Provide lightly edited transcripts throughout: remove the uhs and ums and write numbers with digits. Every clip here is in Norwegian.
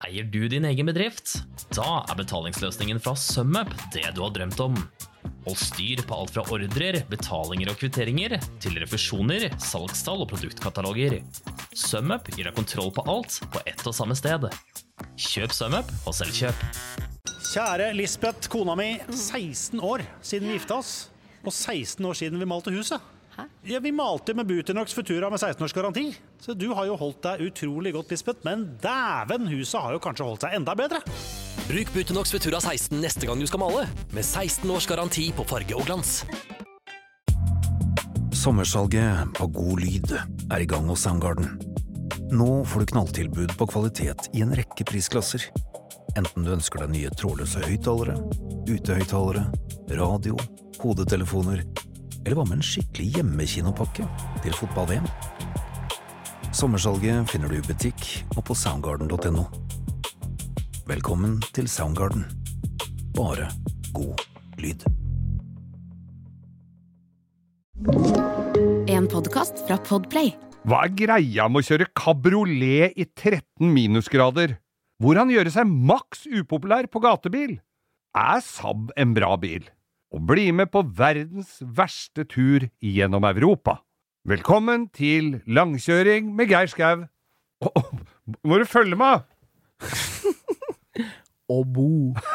Eier du din egen bedrift? Da betalingsløsningen fra SumUp det du har drømt om. Hold styr på alt fra ordrer, betalinger og kvitteringer, til refusjoner, salgstall og produktkataloger. SumUp gir deg kontroll på alt på ett og samme sted. Kjøp SumUp og selvkjøp. Kjære Lisbeth, kona mi, 16 år siden vi gifta oss, og 16 år siden vi malte huset. Ja, vi malte med Buteinox Futura med 16 års garanti. Så du har jo holdt deg utrolig godt, Lisbeth, men dæven, huset har jo kanskje holdt seg enda bedre. Bruk Buteinox Futura 16 neste gang du skal male, med 16 års garanti på farge og glans. Sommersalget av god lyd i gang hos Soundgarden. Nå får du knalltilbud på kvalitet i en rekke prisklasser. Enten du ønsker deg nye trådløse høyttalere, utehøyttalere, radio, hodetelefoner, eller hva med en skikkelig hjemmekinopakke til fotball-VM? Sommersalget finner du i butikk og på soundgarden.no. Velkommen til Soundgarden. Bare god lyd. En podcast fra Podplay. Hva greia med å kjøre kabriolet i 13 minusgrader? Hvor han gjør seg maks upopulær på gatebil? Saab en bra bil? Og bli med på verdens verste tur gjennom Europa. Velkommen til langkjøring med Geir Skau. Må du følge meg? Og bo.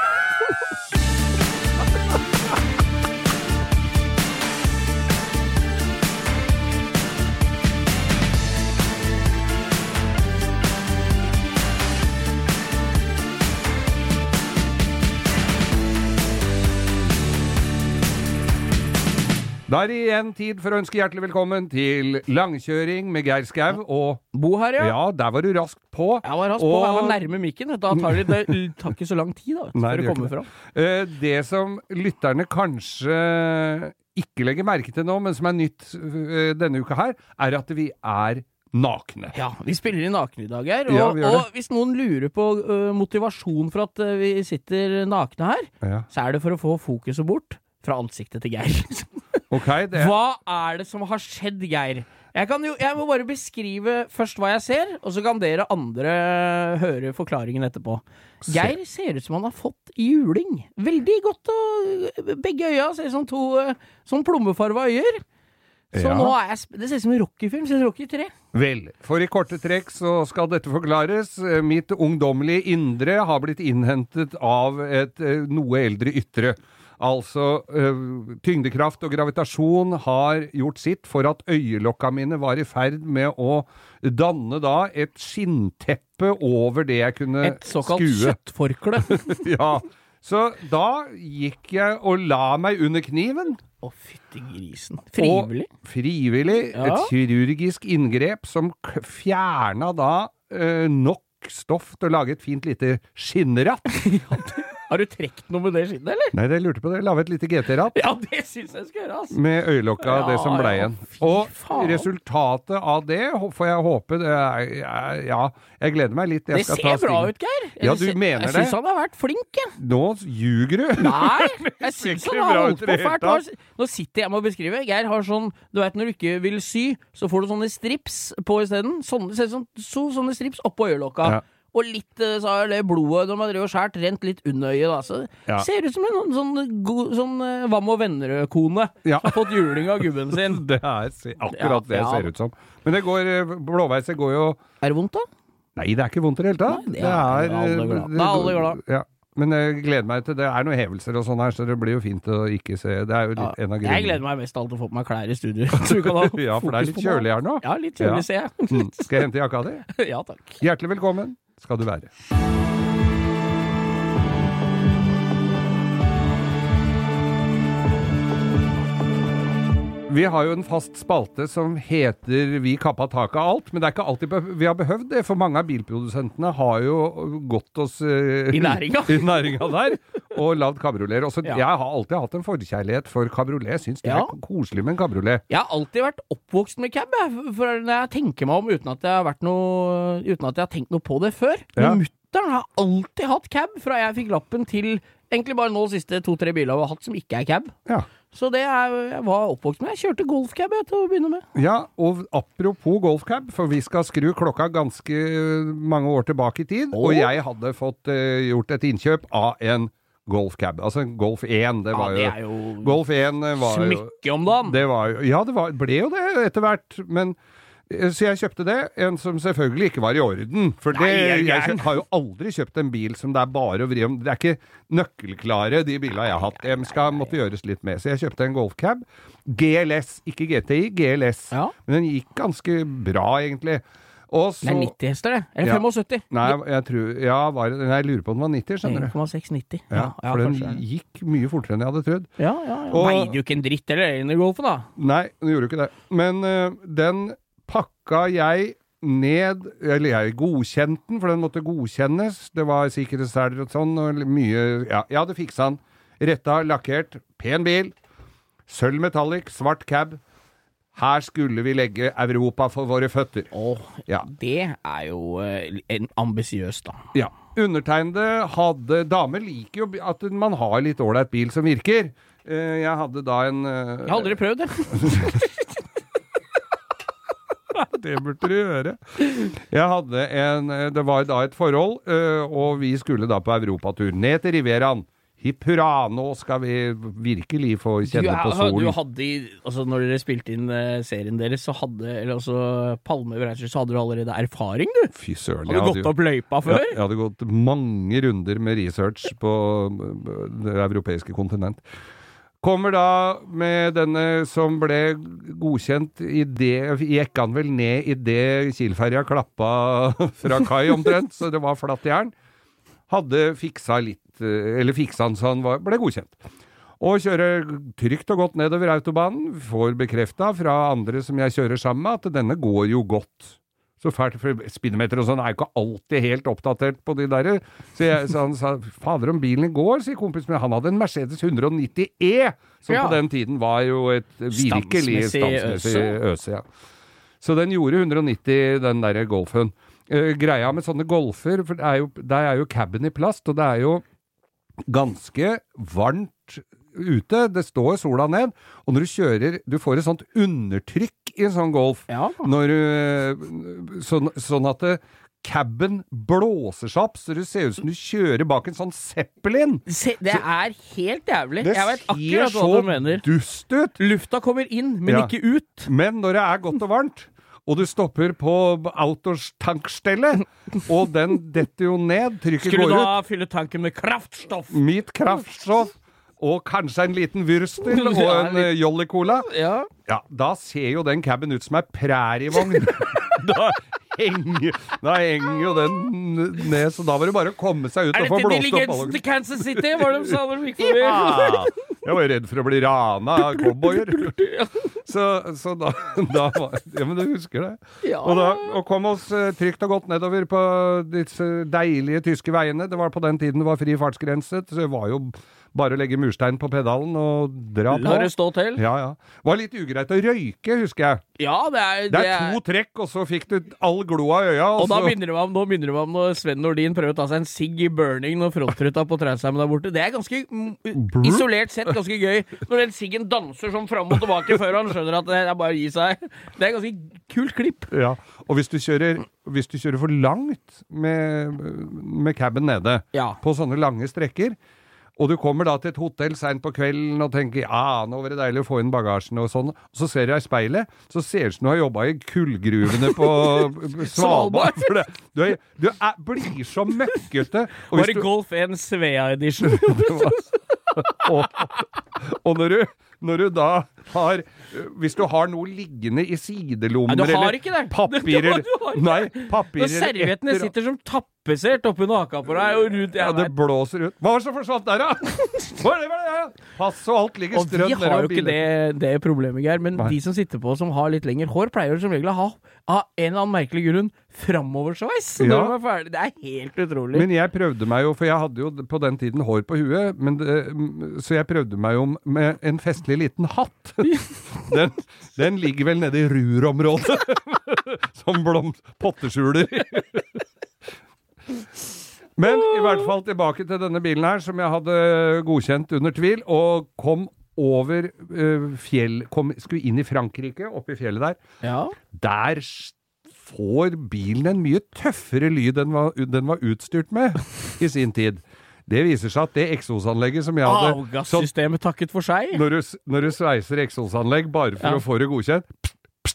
Da det igjen tid for å ønske hjertelig velkommen til langkjøring med Geir Skau og Bo her, ja. Ja, der var du raskt på. Jeg var raskt på, jeg var nærme mikken. Da tar det tar ikke så lang tid da, for å komme fram. Det som lytterne kanskje ikke legger merke til nå, men som nytt denne uka her, at vi nakne. Ja, vi spiller i nakne i dag her, og hvis noen lurer på motivasjon for at vi sitter nakne her, så det for å få fokuset bort fra ansiktet til Geir. Okay, Hva det som har skjedd, Geir? Jeg må bare beskrive først hva jeg ser, og så kan dere andre høre forklaringen etterpå. Geir ser ut som han har fått juling. Veldig godt, og begge øya ser ut som to sånn plommefarva øyer. Så nå det ser ut som en Rocky-film, ser Rocky 3. Vel, for i korte trekk så skal dette forklares. Mitt ungdommelige indre har blitt innhentet av et noe eldre ytre. Altså, tyngdekraft og gravitasjon har gjort sitt for at øyelokka mine var i ferd med å danne da et skinnteppe over det jeg kunne skue. Et såkalt kjøttforkle. Ja, så da gikk jeg og la meg under kniven. Å, fytti grisen. Frivillig? Og frivillig, et kirurgisk inngrep som fjerna da nok stoff til å lage et fint lite skinnratt. Har du trekt noe med det skinnet, eller? Nei, det lurte på det. Lavet et lite GT-ratt. Ja, det synes jeg skal gjøre, altså. Med øyelokka, det som ble igjen. Og resultatet av det, får jeg håpe, jeg gleder meg litt. Det ser bra ut, Geir. Ja, du mener det? Jeg synes han har vært flink, jeg. Nå ljuger du. Nei, jeg synes han har holdt på fælt. Nå sitter jeg med å beskrive. Geir har sånn, du vet når du ikke vil sy, så får du sånne strips på i stedet. Sånne strips oppå øyelokka. Ja. Og litt blodet, når man driver og skjært, rent litt under øyet, da. Så ser ut som en sånn Vam og venner-kone som har fått juling av gubben sin. Det akkurat det ser ut som. Men det går, blåveiset går jo... det vondt da? Nei, det ikke vondt i det hele tatt. Nei, det er alle glad. Ja. Men jeg gleder meg til det. Det noen hevelser og sånn her, så det blir jo fint å ikke se. Det jo litt en av grunnene. Jeg gleder meg mest til alt å få på meg klær i studio. Ja, for det litt kjølig her nå. Ja, litt kjølig ser jeg. Skal jeg hente jakka di? Ja, takk. Hjertelig velkommen skal du være. Vi har jo en fast spalte som heter Vi kappa tak av alt, men det ikke alltid vi har behøvd det, for mange av bilprodusentene har jo gått oss i næringa der, og lavd kabrioleter. Jeg har alltid hatt en forkjærlighet for kabriolet. Jeg synes det koselig med en kabriolet. Jeg har alltid vært oppvokst med cab, for når jeg tenker meg om uten at jeg har tenkt noe på det før. Men mutteren har alltid hatt cab fra jeg fikk lappen til egentlig bare nå siste 2-3 biler jeg har hatt som ikke cab. Ja. Så det jeg var oppvokst med. Jeg kjørte golfcab til å begynne med. Ja, og apropos golfcab, for vi skal skru klokka ganske mange år tilbake i tid, og jeg hadde fått gjort et innkjøp av en golfcab, altså Golf 1, det var jo Golf 1 var smykke om dagen. Det var jo, ja, det ble jo det etter hvert, men så jeg kjøpte det, en som selvfølgelig ikke var i orden, for jeg har jo aldri kjøpt en bil som det bare å vri om, det ikke nøkkelklare de bilene jeg har hatt, de skal måtte gjøres litt med, så jeg kjøpte en golfcab, GLS, ikke GTI, GLS, men den gikk ganske bra egentlig. Og så, det 90 hester det, eller 75? Nei, jeg tror, jeg lurer på om den var 90, skjønner du. 1,690. Ja, for den gikk mye fortere enn jeg hadde trodd. Ja. Veide jo ikke en dritt eller en i golfen da. Nei, den gjorde ikke det. Men den pakka jeg ned, eller jeg godkjente den, for den måtte godkjennes. Det var sikkerhetsseler og sånn, og mye, jeg hadde fikset den. Retta, lakkert, pen bil, sølv metallic, svart cab. Her skulle vi legge Europa for våre føtter. Det jo en ambisiøs da. Ja, undertegnede damer liker jo at man har litt ålreit bil som virker. Jeg hadde da en... Jeg har aldri prøvd det. Det burde du gjøre. Jeg hadde det var da et forhold, og vi skulle da på Europatur ned til Rivieraen. Hipp hurra, nå skal vi virkelig få kjenne på solen. Du hadde, altså når dere spilte inn serien deres, så hadde, eller også Palme Reiser, så hadde du allerede erfaring, du? Fy søren. Hadde du gått opp løypa før? Jeg hadde gått mange runder med research på det europeiske kontinent. Kommer da med denne som ble godkjent gikk han vel ned i det Kielferja klappa fra kai omtrent, så det var flatt jern. Hadde fiksa han så han ble godkjent. Og kjører trygt og godt nedover autobanen, får bekreftet fra andre som jeg kjører sammen med, at denne går jo godt. Så fælt, for speedometer og sånn jo ikke alltid helt oppdatert på de der. Så han sa, fader om bilen går, sier kompis, men han hadde en Mercedes 190E, som på den tiden var jo et virkelig stansmessig øse. Ja. Så den gjorde 190, den der Golfen. Greia med sånne golfer, for der jo cabben i plast, og det jo ganske varmt ute, det står sola ned, og når du kjører, du får et sånt undertrykk i en sånn golf, når sånn at cabben blåser seg opp, så det ser ut som du kjører bak en sånn Zeppelin. Det helt jævlig. Det jeg vet akkurat hva du mener. Det ser så dust ut. Lufta kommer inn, men ikke ut. Men når det godt og varmt, og du stopper på autotankstellet, og den detter jo ned, trykket går ut. Skulle du da fylle tanken med kraftstoff? Mitt kraftstoff, og kanskje en liten würstel og en Jolly Cola. Ja, da ser jo den cabben ut som en prærievogn. Da henger jo den ned, så da var det bare å komme seg ut og få blåst opp. Er dette diligensen til Kansas City? Var det sa når du gikk forbi? Ja, jeg var redd for å bli rana av cowboyer. Så da var... Ja, men du husker det. Ja. Og kom oss trygt og godt nedover på disse deilige tyske veiene. Det var på den tiden det var fri fartsgrense, så det var jo bare å legge murstein på pedalen og dra på. La det stå til. Ja. Var litt ugreit å røyke, husker jeg. Ja, det er 2 trekk, og så fikk du all gloa i øya. Og da begynner det om når Sven Nordin prøver å ta seg en sigg i burning når frontruta på Trausheimen der borte. Det ganske isolert sett ganske gøy. Når den siggen danser sånn fram og tilbake før han skjønner at det bare å gi seg. Det ganske kult klipp. Ja, og hvis du kjører for langt med cabben nede på sånne lange strekker, og du kommer da til et hotell sent på kvelden og tenker, nå var det deilig å få inn bagasjen og sånn. Så ser jeg i speilet, så ser det ut som du har jobbet i kullgruvene på Svalbard. Du blir så møkkete. Var det Golf 1 Svea Edition? Og når du da har, hvis du har noe liggende i sidelommer, eller papirer, når serviettene sitter som tappesert oppi naka på deg, og rundt, det blåser ut. Hva var det som forsvant der da? Hva er det? Pass og alt ligger strømt. Og de har jo ikke det problemet, Geir, men de som sitter på, som har litt lengre hår, pleier som regel å ha av en eller annen merkelig grunn framoversveis. Når de er ferdig. Det helt utrolig. Men jeg prøvde meg jo, for jeg hadde jo på den tiden hår på huet, så jeg prøvde meg jo med en festlig liten hatt. Den ligger vel nede i rurområdet som potteskjuler. Men i hvert fall tilbake til denne bilen her som jeg hadde godkjent under tvil, og kom over skulle inn i Frankrike, oppe i fjellet der. Ja. Der får bilen en mye tøffere lyd enn den var utstyrt med i sin tid. Det viser seg at det eksosanlegget som jeg hadde... Avgassystemet takket for seg. Når du sveiser eksosanlegg bare for å få det godkjent...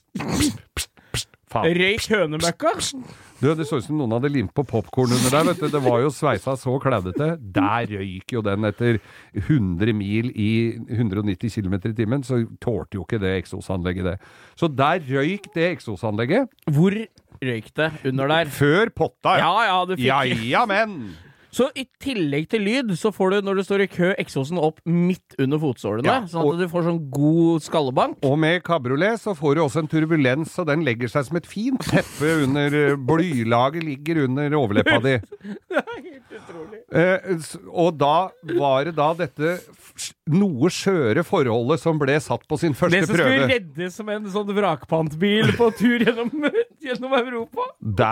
Røyk hønemøkka. Det så ut som noen hadde limt på popcorn under der, vet du. Det var jo sveisa så klædete. Der røyk jo den etter 100 mil i 190 km i timen, så tålte jo ikke det eksosanlegget det. Så der røyk det eksosanlegget. Hvor røyk det under der? Før potta. Ja, du fikk... Ja, men... Så i tillegg til lyd, så får du, når du står i kø, eksosen opp midt under fotsålene, sånn at du får sånn god skallebank. Og med kabriolet så får du også en turbulens, så den legger seg som et fint teppe under, blylaget ligger under overleppa di. Det helt utrolig. Og da var det da dette noe skjøre forholdet som ble satt på sin første prøve. Det som skulle reddes som en sånn vrakpantbil på tur gjennom Europa.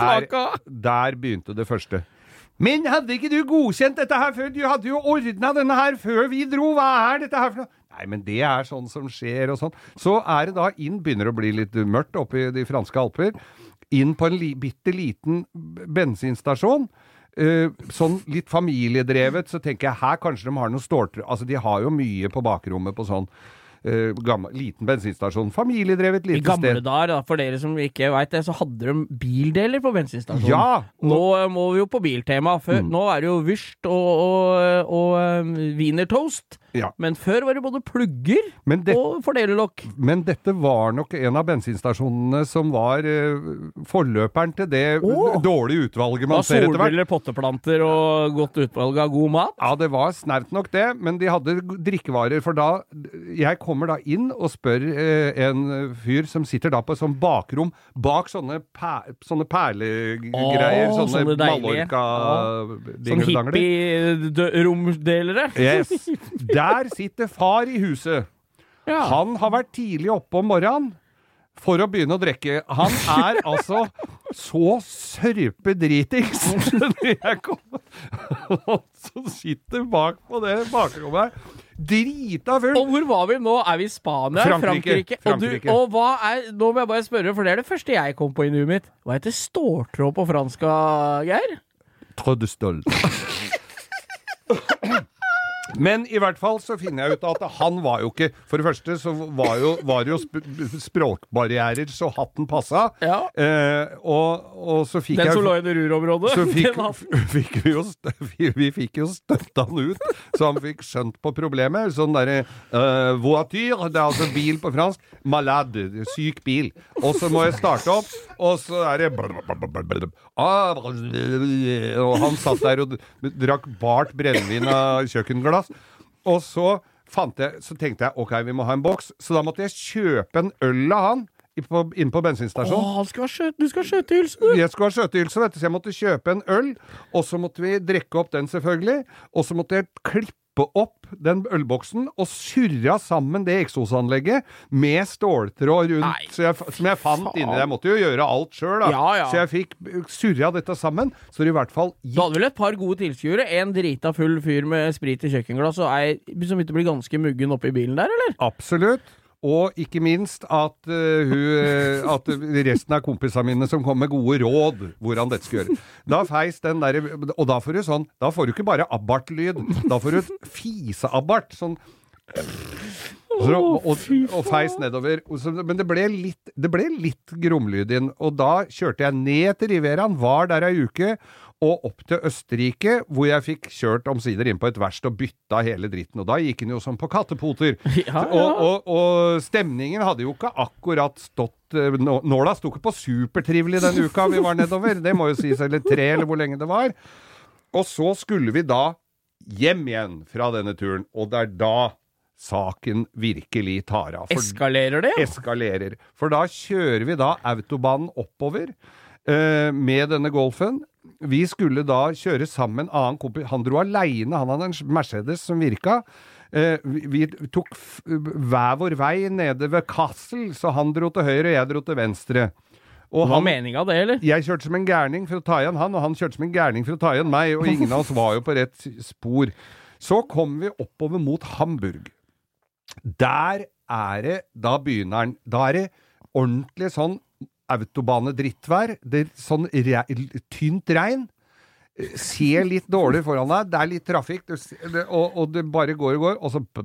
Der begynte det første. Men hadde ikke du godkjent dette her før? Du hadde jo ordnet denne her før vi dro. Hva dette her for noe? Nei, men det sånn som skjer og sånn. Så det da begynner å bli litt mørkt oppe i de franske alper. Inn på en bitte liten bensinstasjon. Sånn litt familiedrevet, så tenker jeg her kanskje de har noen ståltråd. Altså, de har jo mye på bakrommet på sånn liten bensinstasjon. Familiedrevet lite sted. I gamle dager, da, for dere som ikke vet det, så hadde de bildeler på bensinstasjonen. Ja! Nå må vi jo på biltema. Nå det jo Wurst og wienertoast. Ja. Men før var det både plugger og fordelelokk. Men dette var nok en av bensinstasjonene som var forløperen til det dårlige utvalget man ser etter hvert. Solbriller, potteplanter og godt utvalg av god mat? Ja, det var snart nok det, men de hadde drikkevarer, for da jeg kommer da inn og spør en fyr som sitter da på sånn bakrom bak sånne perlegreier, sånne Mallorca sånn hippie-romdelere. Yes. Der sitter far i huset. Ja. Han har vært tidlig oppe om morgenen for å begynne å drikke. Han altså så sørpedritings jeg kommer. Og så sitter bak på det bakrommet her. Drita full. Og hvor var vi nå? Vi i Spania? Frankrike. Og hva nå må jeg bare spørre, for det det første jeg kom på i nuet mitt. Hva heter ståltråd på fransk, Geir? Trådestøl. Men i hvert fall så finner jeg ut at han var jo ikke, for det første så var det jo språkbarrierer så hatten passa, og så fikk den som lå i det rurområdet, så vi fikk jo støtt han ut, så han fikk skjønt på problemet, sånn der voiture, det altså bil på fransk, malade, syk bil, og så må jeg starte opp, og så det og han satt der og drakk bart brennvin av kjøkkenglass. Og så tenkte jeg, ok, vi må ha en boks. Så da måtte jeg kjøpe en øl av han inn på bensinstasjonen. Du skal ha skjøtehylse. Jeg skulle ha skjøtehylse, vet du. Så jeg måtte kjøpe en øl, og så måtte vi drikke opp den selvfølgelig. Og så måtte jeg klippe opp den ølboksen og surra sammen det eksosanlegget med ståltråd rundt, som jeg fant inni. Jeg måtte jo gjøre alt selv da. Ja. Så jeg fikk surra dette sammen, så det i hvert fall Du hadde vel et par gode tilskuere, en drita full fyr med sprit i kjøkkenglass, og som ikke blir ganske muggen oppe i bilen der, eller? Absolutt. Og ikke minst at resten av kompisene mine som kom med gode råd hvordan dette skal gjøre. Da feis den der, og da får du ikke bare abbart-lyd, da får du fise-abbart, sånn, og feis nedover. Men det ble litt gromlyd inn, og da kjørte jeg ned til Riveraen, var der ei uke, og opp til Østerrike, hvor jeg fikk kjørt omsider inn på et verst og bytta hele dritten, og da gikk den jo som på kattepoter. Ja. Og stemningen hadde jo ikke akkurat stått, nåla sto ikke på supertrivelig den uka vi var nedover, det må jo sies, eller 3, eller hvor lenge det var. Og så skulle vi da hjem igjen fra denne turen, og det da saken virkelig tar av. Eskalerer det? Eskalerer. For da kjører vi da autobanen oppover med denne Golfen. Vi skulle da kjøre sammen med en annen kompis. Han dro alene, han hadde en Mercedes som virka. Vi tok hver vår vei nede ved Kassel, så han dro til høyre og jeg dro til venstre. Og hva var meningen av det, eller? Jeg kjørte som en gærning for å ta igjen han, og han kjørte som en gærning for å ta igjen meg, og ingen av oss var jo på rett spor. Så kom vi oppover mot Hamburg. Der da begynner den, da det ordentlig sånn autobane-drittvær, det sånn tynt regn, ser litt dårlig foran deg, det litt trafikk, og det bare går og går,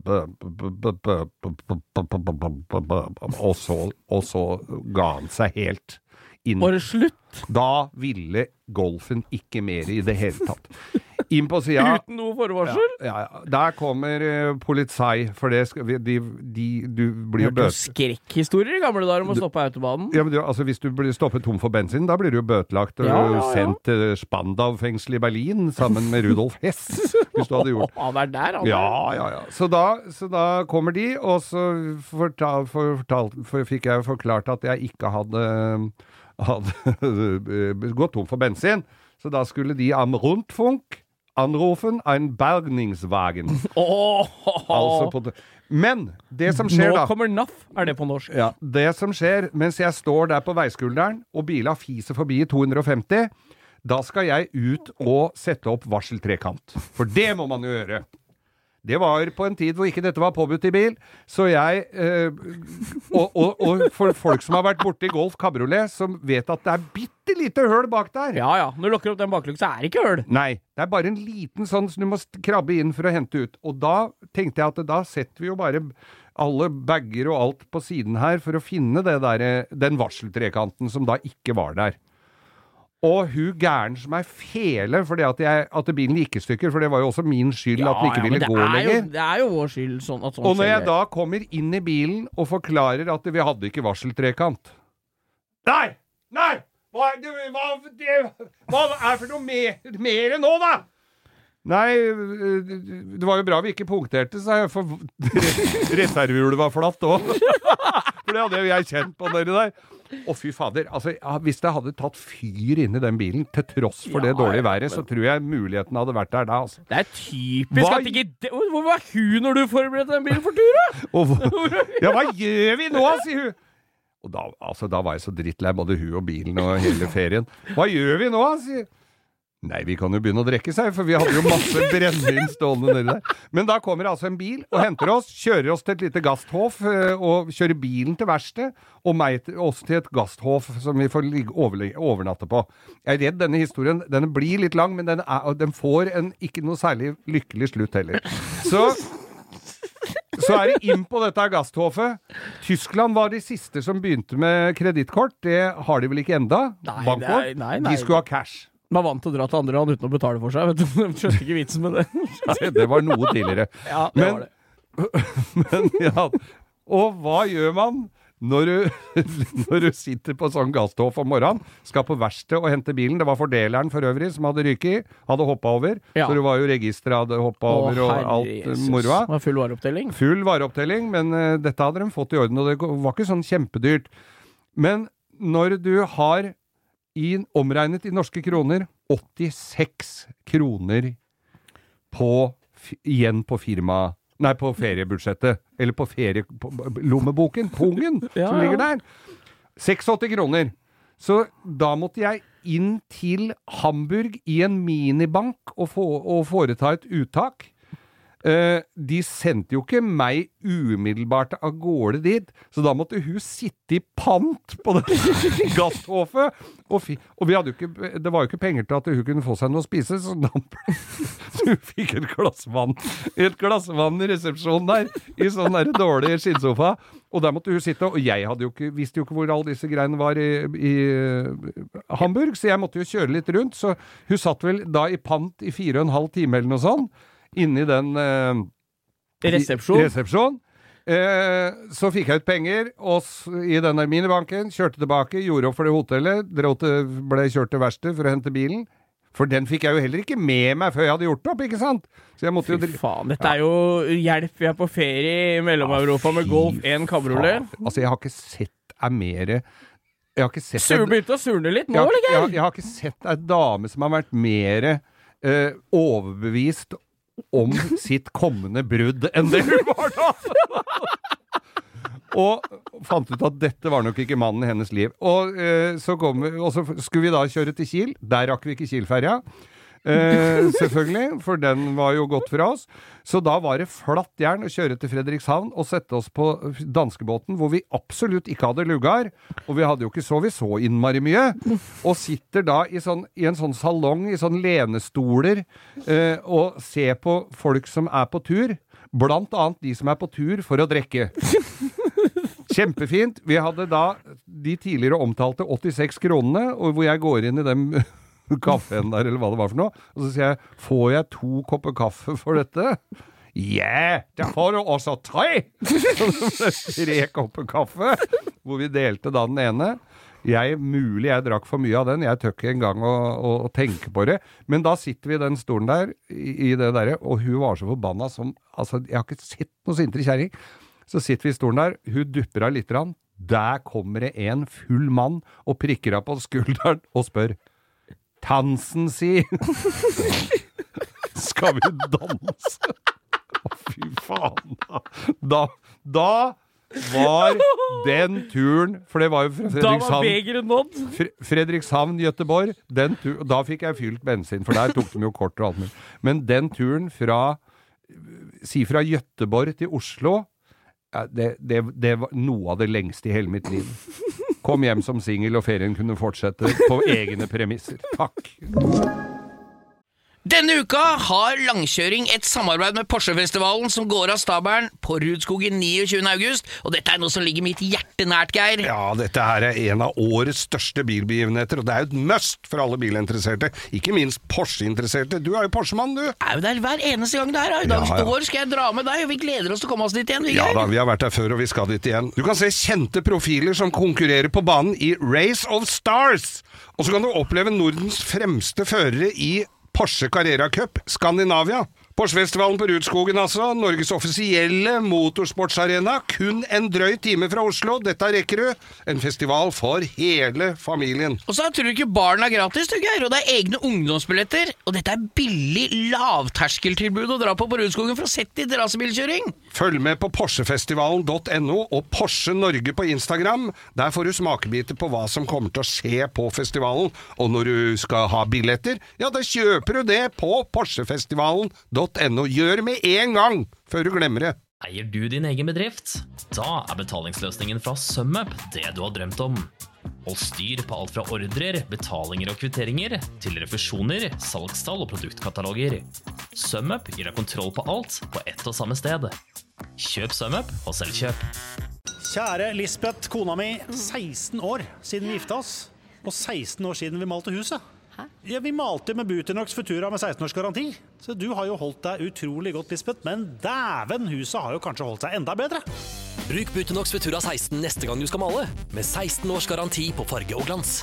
og så ga han seg helt inn. Var det slutt? Da ville golfen ikke mer i det hele tatt. Inn på siden. Uten noe forvarsel? Ja. Der kommer politi, for det du blir jo bøt. Skrekkhistorier i gamle dager om å stoppe autobanen. Ja, men altså, hvis du blir stoppet tom for bensin, da blir du jo bøtelagt og sendt til Spandau-fengsel i Berlin sammen med Rudolf Hess, hvis du hadde gjort. Han der, han. Ja. Så da kommer de, og så fikk jeg forklart at jeg ikke hadde gått tom for bensin. Så da skulle de am Rundfunk anrufen en bergningswagen. Men det som skjer da... Nå kommer NAF, det på norsk? Ja, det som skjer, mens jeg står der på veiskulderen, og bilen fiser forbi 250, da skal jeg ut og sette opp varseltrekant. For det må man jo gjøre. Det var på en tid hvor ikke dette var påbudt i bil, så jeg, og for folk som har vært borte i Golf Cabriolet, som vet at det bitte lite høl bak der. Ja, når du lukker opp den baklykten, så det ikke høl. Nei, det bare en liten sånn som du må krabbe inn for å hente ut. Og da tenkte jeg at da setter vi jo bare alle bagger og alt på siden her for å finne den varseltrekanten som da ikke var der. Og hun gæren som fele fordi at bilen gikk i stykker, for det var jo også min skyld at den ikke ville gå lenger. Det jo vår skyld sånn at sånn og når jeg da kommer inn i bilen og forklarer at vi hadde ikke varseltrekant. Nei! Hva for noe mer nå da? Nei, det var jo bra vi ikke punkterte, sa jeg, for reservehjulet var flatt også. For det hadde jo jeg kjent på dere der. Å fy fader, altså hvis det hadde tatt fyr inn i den bilen til tross for det dårlige været, så tror jeg muligheten hadde vært der da, altså. Det typisk at ikke... Hvor var hun når du forberedte den bilen for tur, da? Ja, hva gjør vi nå, sier hun. Og da var jeg så drittlei, både hun og bilen og hele ferien. Hva gjør vi nå, sier Nei, vi kan jo begynne å drekke seg, for vi hadde jo masse brennvin stående nede der. Men da kommer altså en bil og henter oss, kjører oss til et lite gasthof, og kjører bilen til verksted, og oss til et gasthof som vi får overnatte på. Jeg redd denne historien, den blir litt lang, men den får ikke noe særlig lykkelig slutt heller. Så det inn på dette gasthofet. Tyskland var de siste som begynte med kredittkort, det har de vel ikke enda, bankkort. Nei. De skulle ha cash. Man vant til å dra til andre land uten å betale for seg, vet du. De skjønte ikke vitsen med det. Nei, det var noe tidligere. Ja, det var det. Men ja, og hva gjør man når du sitter på sånn gasshof om morgenen, skal på verksted og hente bilen? Det var fordeleren for øvrig som hadde ryket, hadde hoppet over, så det var jo registeret hadde hoppet over og alt moroa. Det var full vareopptelling. Full vareopptelling, men dette hadde de fått i orden, og det var ikke sånn kjempedyrt. Men når du har omregnet i norske kroner 86 kroner igjen på på feriebudsjettet, eller på lommeboken, pungen, som ligger der. 86 kroner. Så da måtte jeg inn til Hamburg i en minibank og foreta et uttak. De sendte jo ikke meg umiddelbart av gårde dit, så da måtte hun sitte i pant på det gasshofet, og vi hadde jo ikke, det var jo ikke penger til at hun kunne få seg noe å spise, så hun fikk et glass vann i resepsjonen der, i sånn der dårlig skinnsofa, og der måtte hun sitte, og jeg visste jo ikke hvor alle disse greiene var i Hamburg, så jeg måtte jo kjøre litt rundt, så hun satt vel da i pant i 4,5 timer eller noe sånt, inni den resepsjon. Så fikk jeg ut penger i denne minibanken, kjørte tilbake, gjorde opp for det hotellet, ble kjørt til verksted for å hente bilen. For den fikk jeg jo heller ikke med meg før jeg hadde gjort opp, ikke sant? Så jeg måtte Fy faen, dette jo hjelp. Vi på ferie i Mellom-Europa med Golf 1 Cabriolet. Altså, jeg har ikke sett mer... Begynte å surne litt nå, eller ikke? Jeg har ikke sett en dame som har vært mer overbevist om sitt kommende brudd enn det hun var da. Og fant ut at dette var nok ikke mannen i hennes liv. Og så skulle vi da kjøre til Kiel. Der rakk vi ikke Kielferja. selvfølgelig, for den var jo gått fra oss. Så da var det flatt jern å kjøre til Fredrikshavn og sette oss på danskebåten, hvor vi absolutt ikke hadde lugar, og vi hadde jo ikke sovet så innmari mye, og sitter da i en sånn salong, i sånn lenestoler, og ser på folk som på tur, blant annet de som på tur for å drikke. Kjempefint. Vi hadde da de tidligere omtalte 86 kronene, og hvor jeg går inn i dem kaffen der, eller hva det var for noe, og så sier jeg, får jeg 2 kopper kaffe for dette? Ja, det får du også 3! Så det ble 3 kopper kaffe, hvor vi delte da den ene. Jeg drakk for mye av den, jeg tør ikke engang å tenke på det, men da sitter vi i den stolen der, i det der, og hun var så forbanna som, altså, jeg har ikke sett noe sintere kjæring. Så sitter vi i stolen der, hun dupper av litt rann, der kommer det en full mann og prikker av på skulderen og spør, Tansen, si! Skal vi danse? Fy faen da var den turen, for det var jo fra Fredrikshavn. Da var begeret nådd. Fredrikshavn, Göteborg, da fikk jeg fylt bensin, for der tok de jo kort og alt mulig. Men den turen fra Göteborg til Oslo, det var noe av det lengste i hele mitt liv. Kom hjem som singel, og ferien kunne fortsette på egne premisser. Takk. Denne uka har Langkjøring et samarbeid med Porsche-festivalen som går av stabelen på Rudskogen 29. august, og dette noe som ligger mitt hjerte nært, Geir. Ja, dette her en av årets største bilbegivenheter, og det jo et must for alle bilinteresserte, ikke minst Porsche-interesserte. Du jo Porsche-mann, du. Jo der hver eneste gang det her. I dag år skal jeg dra med deg, og vi gleder oss til å komme oss dit igjen. Ja da, vi har vært der før, og vi skal dit igjen. Du kan se kjente profiler som konkurrerer på banen i Race of Stars, og så kan du oppleve Nordens fremste førere i Porsche Carrera Cup, Skandinavia. Porsche-festivalen på Rudskogen altså, Norges offisielle motorsportsarena, kun en drøy time fra Oslo. Dette rekker du. En festival for hele familien. Og så tror du ikke barn gratis, du Geir, og det egne ungdomsbilletter. Og dette billig lavterskeltilbud å dra på Rudskogen for å sette i rasebilkjøring. Følg med på porschefestivalen.no og Porsche Norge på Instagram. Der får du smakebiter på hva som kommer til å skje på festivalen. Og når du skal ha billetter, ja, da kjøper du det på porschefestivalen.no. Gjør med en gang, før du glemmer det. Eier du din egen bedrift? Da betalingsløsningen fra SumUp det du har drømt om. Hold styr på alt fra ordrer, betalinger og kvitteringer, til refusjoner, salgstall og produktkataloger. SumUp gir deg kontroll på alt på ett og samme sted. Kjøp SumUp og selvkjøp. Kjære Lisbeth, kona mi, 16 år siden vi gifta oss, og 16 år siden vi malte huset. Ja, vi malte med Butinox Futura med 16 års garanti. Så du har jo holdt deg utrolig godt, Lisbeth, men dæven, huset har jo kanskje holdt seg enda bedre. Bruk Butinox Futura 16 neste gang du skal male, med 16 års garanti på farge og glans.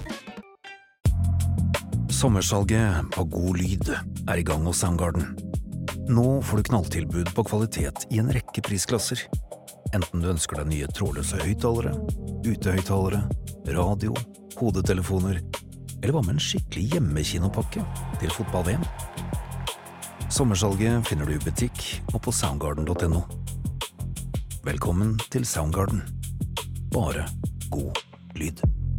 Sommersalget på God Lyd i gang hos Soundgarden. Nå får du knalltilbud på kvalitet i en rekke prisklasser. Enten du ønsker deg nye trådløse høyttalere, utehøyttalere, radio, hodetelefoner, eller hva med en skikkelig hjemmekinopakke til fotball-VM? Sommersalget finner du i butikk og på soundgarden.no. Velkommen til Soundgarden. Bare god lyd.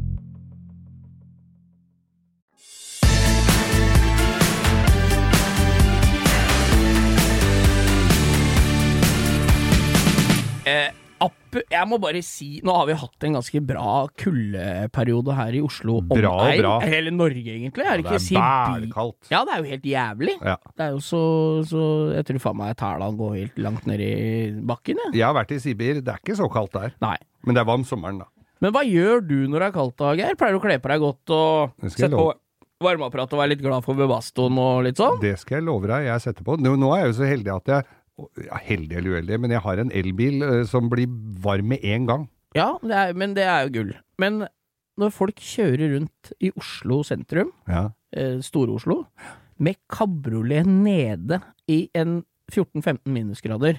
Jeg må bare si, nå har vi hatt en ganske bra kuldeperiode her i Oslo. Bra. Hele Norge egentlig. Ja, det bærkaldt. Ja, det jo helt jævlig. Ja. Det jo så jeg tror faen meg Thailand går helt langt ned i bakken. Ja. Jeg har vært i Sibir, det ikke så kaldt der. Nei. Men det var om sommeren da. Men hva gjør du når det kaldt da, Geir? Pleier du å kle på deg godt og sette på varmeapparat og være litt glad for Webastoen og litt sånn? Det skal jeg love deg, jeg setter på. Nå jeg jo så heldig at heldig eller uheldig, men jeg har en elbil som blir varm med en gang. Ja, men det jo gull. Men når folk kjører rundt i Oslo sentrum, Store-Oslo, med kabriolet nede i en 14-15 minusgrader,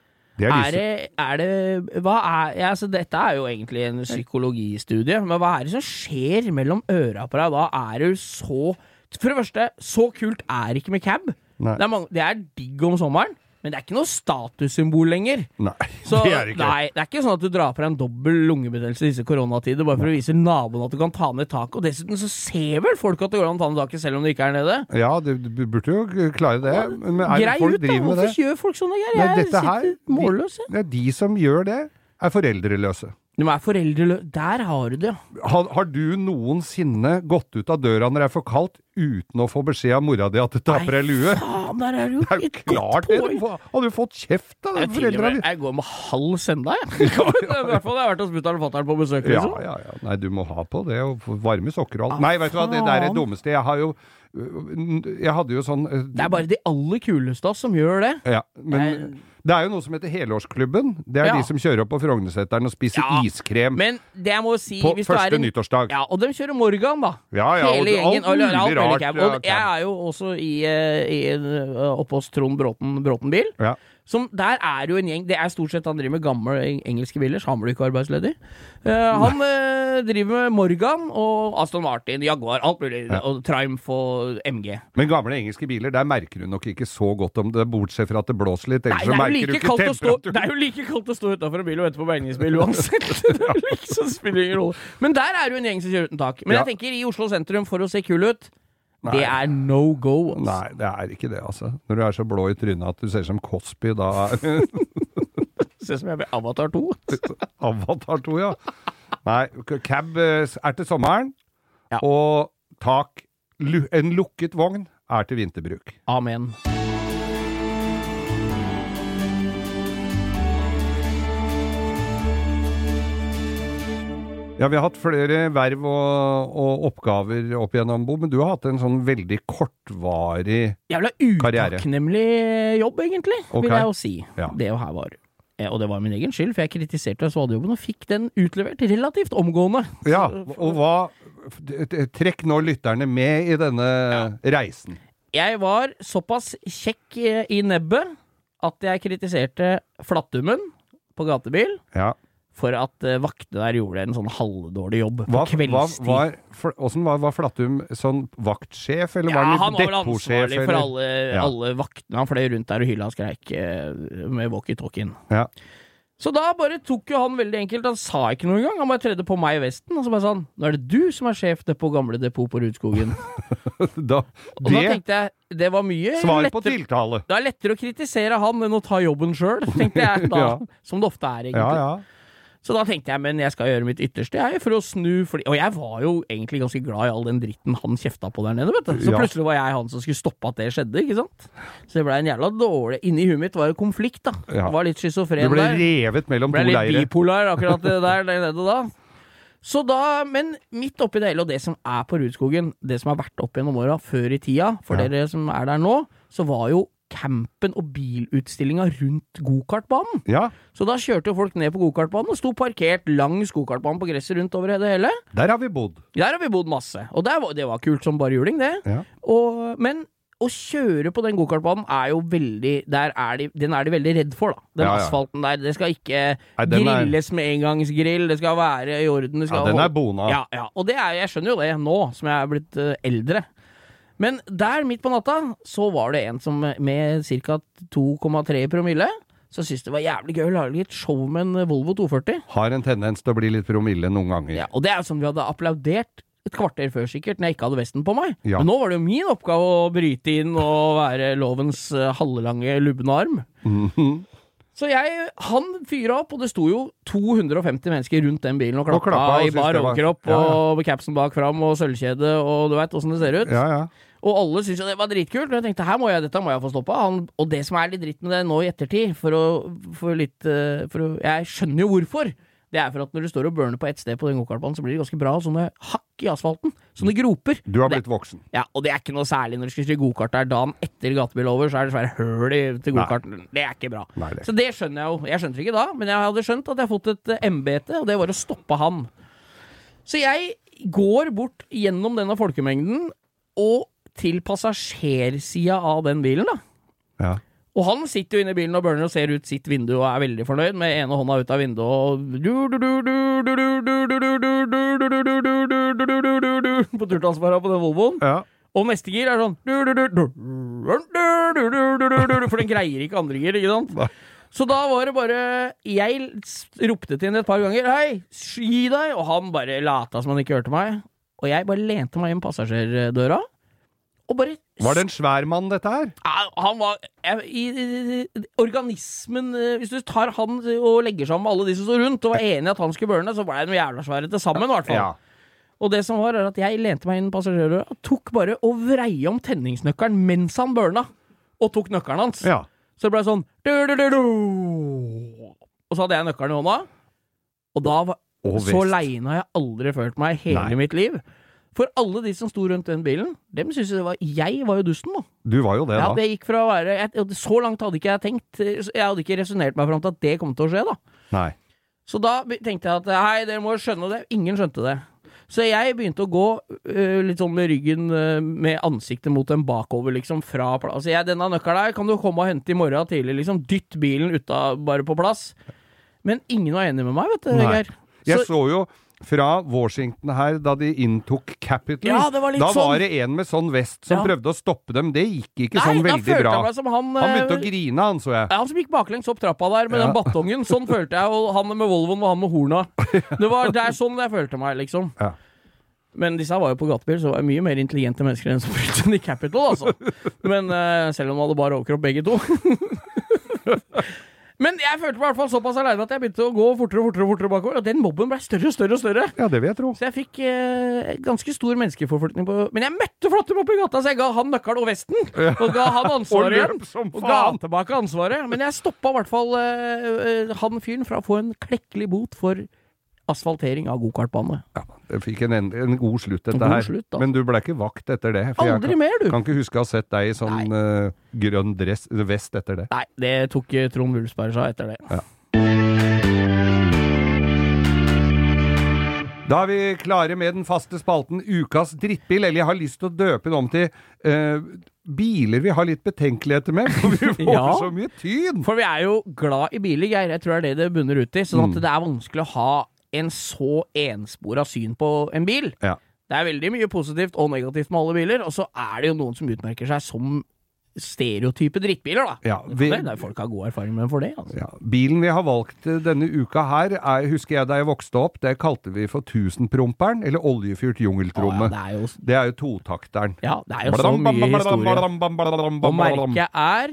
altså dette jo egentlig en psykologistudie, men hva det som skjer mellom øra på deg? Da det så, for det første, så kult ikke med cab. Det digg om sommeren. Men det er ikke noe statussymbol lenger. Nei, Så, det er det ikke. Nei, det er ikke sånn at du drar på deg en dobbel lungebetennelse i disse koronatider bare for å vise naboen at du kan ta ned taket. Og dessuten så ser vel folk at det går an å ta ned taket selv om det ikke er nede. Ja, du burde jo klare det. Men Grei folk ut da, driver med det? hvorfor gjør folk sånne greier? Men Jeg dette her, sitter målløs, jeg. de som gjør det, er foreldreløse. Du er foreldreløs. Der har du det, ja. Har du noensinne gått ut av døra når det er for kaldt, uten å få beskjed av mora di at du tar på deg lue? Faen, der er det jo Det er jo et klart godt det. poeng. Hadde du fått kjeft av Jeg, den til og foreldra med, di? jeg går med halv søndag, jeg. I hvert fall jeg har vært hos mutter'n og fatter'n på besøk. Ja, Liksom. ja. Nei, du må ha på det, og varme sokker og alt. Nei, vet du hva, det der er det dummeste. Jeg hadde jo sånn Det er bare de aller kuleste av oss som gjør det. Ja, men det er jo noe som heter Helårsklubben. Det er Ja. de som kjører opp på Frognerseteren og spiser Ja, iskrem Men det jeg må si på hvis du er første en, nyttårsdag. Ja, og de kjører Morgan, da. Ja, ja, Hele og gjengen. alt mulig alt mulig rart, cab. ja, Og jeg er jo også oppe hos Trond Bråten-bil. Ja. Som der er jo en gjeng. Det er stort sett han driver med gamle engelske biler, så han blir ikke arbeidsledig. Han driver med Morgan og Aston Martin, Jaguar, alt mulig. Ja. Og Triumph og MG. Men gamle engelske biler, der merker du nok ikke så godt om det, bortsett fra at det blåser litt, Nei, ellers så merker du ikke temperaturen. det er jo like kaldt å stå utenfor en bil og vente på bergingsbil uansett. Det er liksom, spiller ingen rolle. Men der er jo en gjeng som kjører uten tak. Men Ja. jeg tenker i Oslo sentrum for å se kul ut, Nei. det er no go. Altså. Nei, det er ikke det, altså. Når du er så blå i trynet at du ser som Cosby, da Ser som jeg blir Avatar 2. Avatar 2, ja. Nei, cab er til sommeren, Ja. og tak, en lukket vogn, er til vinterbruk. Amen. Ja, vi har hatt flere verv og oppgaver opp gjennom Bo, men du har hatt en sånn veldig kortvarig Jævla Karriere. utakknemlig jobb, egentlig, Ok. vil jeg jo si. Ja. Det jo her var. Og det var min egen skyld, for jeg kritiserte svadejobben og fikk den utlevert relativt omgående. Ja, og hva trekk nå lytterne med i denne reisen. Jeg var såpass kjekk i nebbet at jeg kritiserte Flattummen på gatebil Ja. for at vaktene der gjorde en sånn halvdårlig jobb på kveldstid. Hvordan var Flattum sånn vaktsjef, eller Ja, var han han var vel depotsjef? ansvarlig for eller? alle vaktene. Han fløy rundt der og hylla og skreik med walkie-talkien. Ja. Så da bare tok jo han veldig enkelt, han sa ikke noe engang, han bare tredde på meg i vesten, og så bare sånn, nå er det du som er sjef det på gamle depot på Rudskogen. Da, Og da tenkte jeg, det var mye svar på lettere, tiltale. det er lettere å kritisere han enn å ta jobben selv, tenkte jeg da, Ja. som det ofte er egentlig. Ja, ja. Så da tenkte jeg, men jeg skal gjøre mitt ytterste jeg, for å snu, og jeg var jo egentlig ganske glad i all den dritten han kjefta på der nede, vet du. Så Ja. plutselig var jeg han som skulle stoppe at det skjedde, ikke sant? Så det ble en jævla dårlig, inni huet mitt var jo konflikt da. Ja. Det var litt schizofren Du ble der. revet mellom Ble to litt leire. bipolar akkurat det der nede da. Så da, men midt oppi det hele, og det som er på Rudskogen, det som har vært opp gjennom åra, før i tida, for Ja. dere som er der nå, så var jo campen og bilutstillinga rundt gokartbanen. Ja, Så da kjørte jo folk ned på gokartbanen og sto parkert langs gokartbanen på gresset rundt over det hele. der har vi bodd. Der har vi bodd masse, og det var kult som bare juling, det. Ja. Men å kjøre på den gokartbanen er jo veldig, den er de veldig redd for, da. Den Ja, ja. asfalten der, det skal ikke Nei, den er- grilles med engangsgrill, det skal være i orden. Det skal Ja, den er bona. Ja, ja, og jeg skjønner jo det nå, som jeg er blitt eldre. Men der midt på natta, så var det en som med ca. 2,3 promille, så syntes det var jævlig gøy å lage et show med en Volvo 240. Har en tendens til å bli litt promille noen ganger. Ja, og det er jo som vi hadde applaudert et kvarter før sikkert, når jeg ikke hadde vesten på meg. Ja. Men nå var det jo min oppgave å bryte inn og være lovens halvlange lubne arm. Mhm. Så han fyra opp, og det sto jo 250 mennesker rundt den bilen og Og klappa klappa og i syntes bar det var- overkropp, Ja, ja. og med capsen bak fram, og sølvkjede, og du veit åssen det ser ut. Ja, ja. Og alle syntes jo det var dritkult, og jeg tenkte dette må jeg få stoppa. Og det som er litt dritt med det nå i ettertid, jeg skjønner jo hvorfor. Det er for at når du står og burner på ett sted på den gokartbanen, så blir det ganske bra sånne hakk i asfalten. Sånne groper. Du har Det- blitt voksen. Ja, og det er ikke noe særlig når du skal kjøre gokart der dagen etter gatebil over, så er det svære høl til gokarten. Det er ikke bra. Nei, det- Så det skjønner jeg jo. Jeg skjønte det ikke da, men jeg hadde skjønt at jeg hadde fått et embete, og det var å stoppe han. Så jeg går bort gjennom denne folkemengden, og til passasjersida av den bilen da. Ja. Og han sitter jo inne i bilen og burner og ser ut sitt vindu og er veldig fornøyd med ene hånda ut av vinduet og på turtransporten på den Volvoen. Ja. Og neste gir sånn for den greier ikke andre gir, ikke sant? Så da var det bare jeg ropte til henne et par ganger hei, gi deg, og han bare lata som han ikke hørte meg og jeg bare lente meg inn passasjerdøra og bare var det en svær mann dette her? Han var organismen, hvis du tar han og legger sammen alle de som står rundt og var enig at han skulle børne, så var det noe jævla svære til sammen i hvert fall. Og det som var at jeg lente meg inn passasjerdøra og tok bare og vrei om tenningsnøkkelen mens han børna og tok nøkkelen hans. Så det ble sånn og så hadde jeg nøkkelen i hånda og da var så leina har jeg aldri følt meg hele mitt liv. For alle de som stod rundt den bilen, dem synes jeg var jo dusten da. Du var jo det da. Ja, det gikk fra å være, så langt hadde ikke jeg tenkt, jeg hadde ikke resonert meg frem til at det kom til å skje da. Nei. Så da tenkte jeg at, hei, dere må skjønne det. Ingen skjønte det. Så jeg begynte å gå litt sånn med ryggen, med ansiktet mot en bakover, liksom, fra plass. Altså, denne nøkkelen der kan du komme og hente i morgen tidlig, liksom, dytt bilen bare på plass. Men ingen var enig med meg, vet du, Vegard. Jeg så jo fra Washington her, da de inntok Capitol, da var det en med sånn vest som prøvde å stoppe dem. Det gikk ikke sånn veldig bra. Han begynte å grine, han så jeg. Ja, han som gikk baklengs opp trappa der med den batongen, sånn følte jeg, og han med Volvoen og han med horna. Det er sånn jeg følte meg, liksom. Men disse var jo på gatebil, så var det mye mer intelligente mennesker enn som brukte den i Capitol, altså. Men selv om de hadde bare overkropp begge to. Men jeg følte meg i hvert fall såpass alene at jeg begynte å gå fortere bakover, og den mobben ble større og større. Ja, det vil jeg tro. Så jeg fikk ganske stor menneskeforflytning på... Men jeg møtte Flåttum oppe i gata, så jeg ga han nøkkelen og vesten, og ga han ansvaret igjen, og ga han tilbake ansvaret. Men jeg stoppet i hvert fall han fyren fra å få en klekkelig bot for asfaltering av gokartbane. Ja, det fikk en god slutt dette her. Slutt, men du ble ikke vakt etter det. For aldri mer, du. Kan ikke huske å ha sett deg i sånn grønn vest etter det. Nei, det tok Trond Wulfsberg seg etter det. Ja. Da er vi klare med den faste spalten Ukas drittbil, eller jeg har lyst til å døpe den om til biler vi har litt betenkeligheter med, for vi får så mye tyn. For vi er jo glad i biler, Geir. Jeg tror det bunner ut i, sånn at det er vanskelig å ha en så ensporet syn på en bil. Ja. Det er veldig mye positivt og negativt med alle biler, og så er det jo noen som utmerker seg som stereotype drittbiler, da. Ja, folk har god erfaring med for det. Altså. Ja. Bilen vi har valgt denne uka her, husker jeg da jeg vokste opp, det kalte vi for 1000-promperen, eller oljefyrt jungeltromme. Det er jo totakteren. Ja, det er jo så mye historie. Og merket er...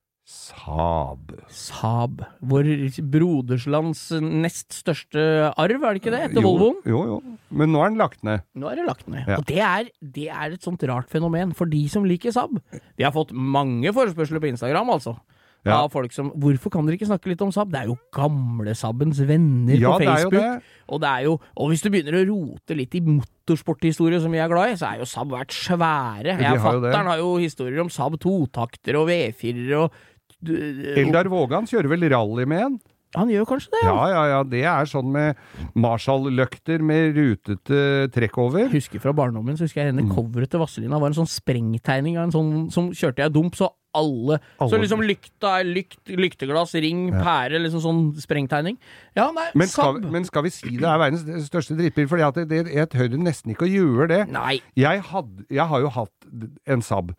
Saab. Vår broderslands nest største arv, er det ikke det? Etter Volvoen? Jo. Men nå er den lagt ned. Ja. Og det er et sånt rart fenomen for de som liker Saab. Vi har fått mange forespørsler på Instagram, altså. Ja. Av folk som, hvorfor kan dere ikke snakke litt om Saab? Det er jo gamle Saabens venner på Facebook. Og hvis du begynner å rote litt i motorsporthistorie som vi er glad i, så er jo Saab vært svære. Fatteren har jo historier om Saab 2-takter og V4 og Eldar Vågan kjører vel rally med en? Han gjør kanskje det, ja. Ja, det er sånn med Marshall-løkter med rutete trekkover. Husker fra barndommen, så husker jeg denne coveret til Vasselina var en sånn sprengtegning av en sånn, som kjørte jeg dump, så alle. Så liksom lykteglass, ring, pære, liksom sånn sprengtegning. Ja, nei, men skal vi si det er verdens største drittbil, fordi at jeg tør nesten ikke å gjøre det. Nei. Jeg har jo hatt en Saab.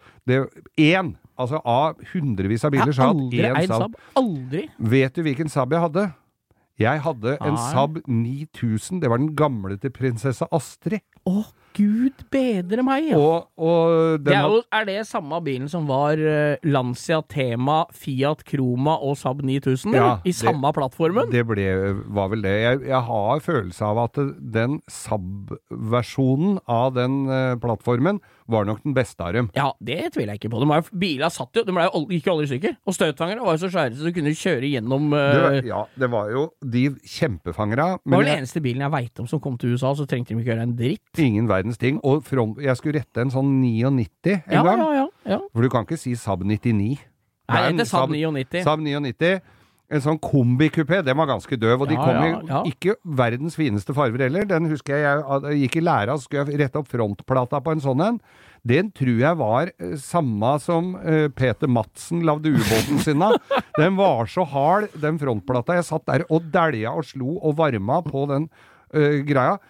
Altså av hundrevis av biler så har jeg hatt en Saab. Aldri. Vet du hvilken Saab jeg hadde? Jeg hadde en Saab 9000. Det var den gamle til prinsesse Astrid. Åh, Gud bedre meg, ja. Og er det samme bilen som var Lancia Tema, Fiat Croma og Saab 9000? Ja, i samme plattformen? Det var vel det. Jeg har følelse av at den Saab-versjonen av den plattformen var nok den beste av dem. Ja, det tviler jeg ikke på. Biler satt jo, de gikk jo aldri i stykker. Og støtfangere var jo så skjære så du kunne kjøre gjennom... det var jo de kjempefangere. Det var vel eneste bilen jeg vet om som kom til USA, så trengte de ikke gjøre en dritt. Ingen verdens ting. Og jeg skulle rette en sånn 99 en gang. Ja. For du kan ikke si Saab 99. Nei, det er Saab 99. Saab 99. En sånn kombikupé, den var ganske døv, og de kom i ikke verdens fineste farver heller. Den husker jeg gikk i læra, så skulle jeg rette opp frontplata på en sånn en. Den tror jeg var samme som Peter Madsen lavde ubåten sinna. Den var så hard, den frontplata. Jeg satt der og dælja og slo og varma på den greia.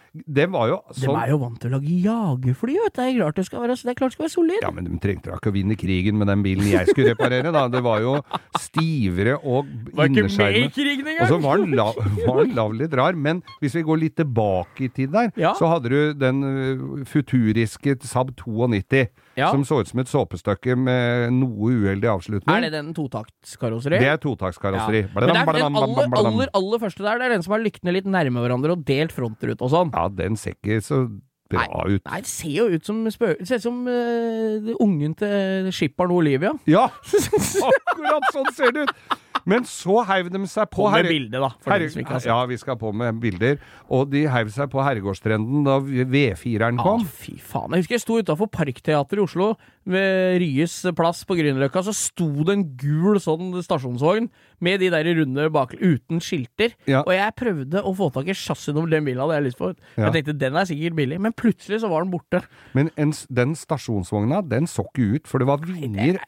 det var jo sånn... De jo vant til å lage jagerfly, vet du. Det klart det skal være solid. Ja, men de trengte ikke å vinne krigen med den bilen jeg skulle reparere, da. Det var jo stivere og innerskjermet. Var ikke med i krigen engang! Og så var den lav litt rar, men hvis vi går litt tilbake i tid der, så hadde du den futuriske Saab 92, som så ut som et såpestykke med noe uheldig avslutning. Det den totaktskarosseri? Det totaktskarosseri. Men det den aller første der, det den som har lyktene litt nærme hverandre og delt fronter ut og sånn. Ja, den ser ikke så bra ut. Nei, det ser jo ut som det ser ut som ungen til skipperen Olivia. Ja, akkurat sånn ser det ut. Men så heiv de seg på... med bilder da, for den som ikke har sett. Ja, vi skal på med bilder. Og de heiv seg på herregårdstrenden da V4-eren kom. Fy faen. Jeg husker jeg sto utenfor Parkteatret i Oslo, ved Ryes plass på Grünerløkka, så sto det en gul sånn stasjonsvogn med de der runde uten skilter. Ja. Og jeg prøvde å få tak i chassisen den bilen hadde jeg lyst på. Jeg tenkte, den sikkert billig, men plutselig så var den borte. Men den stasjonsvogna, den så ikke ut, for det var vinger,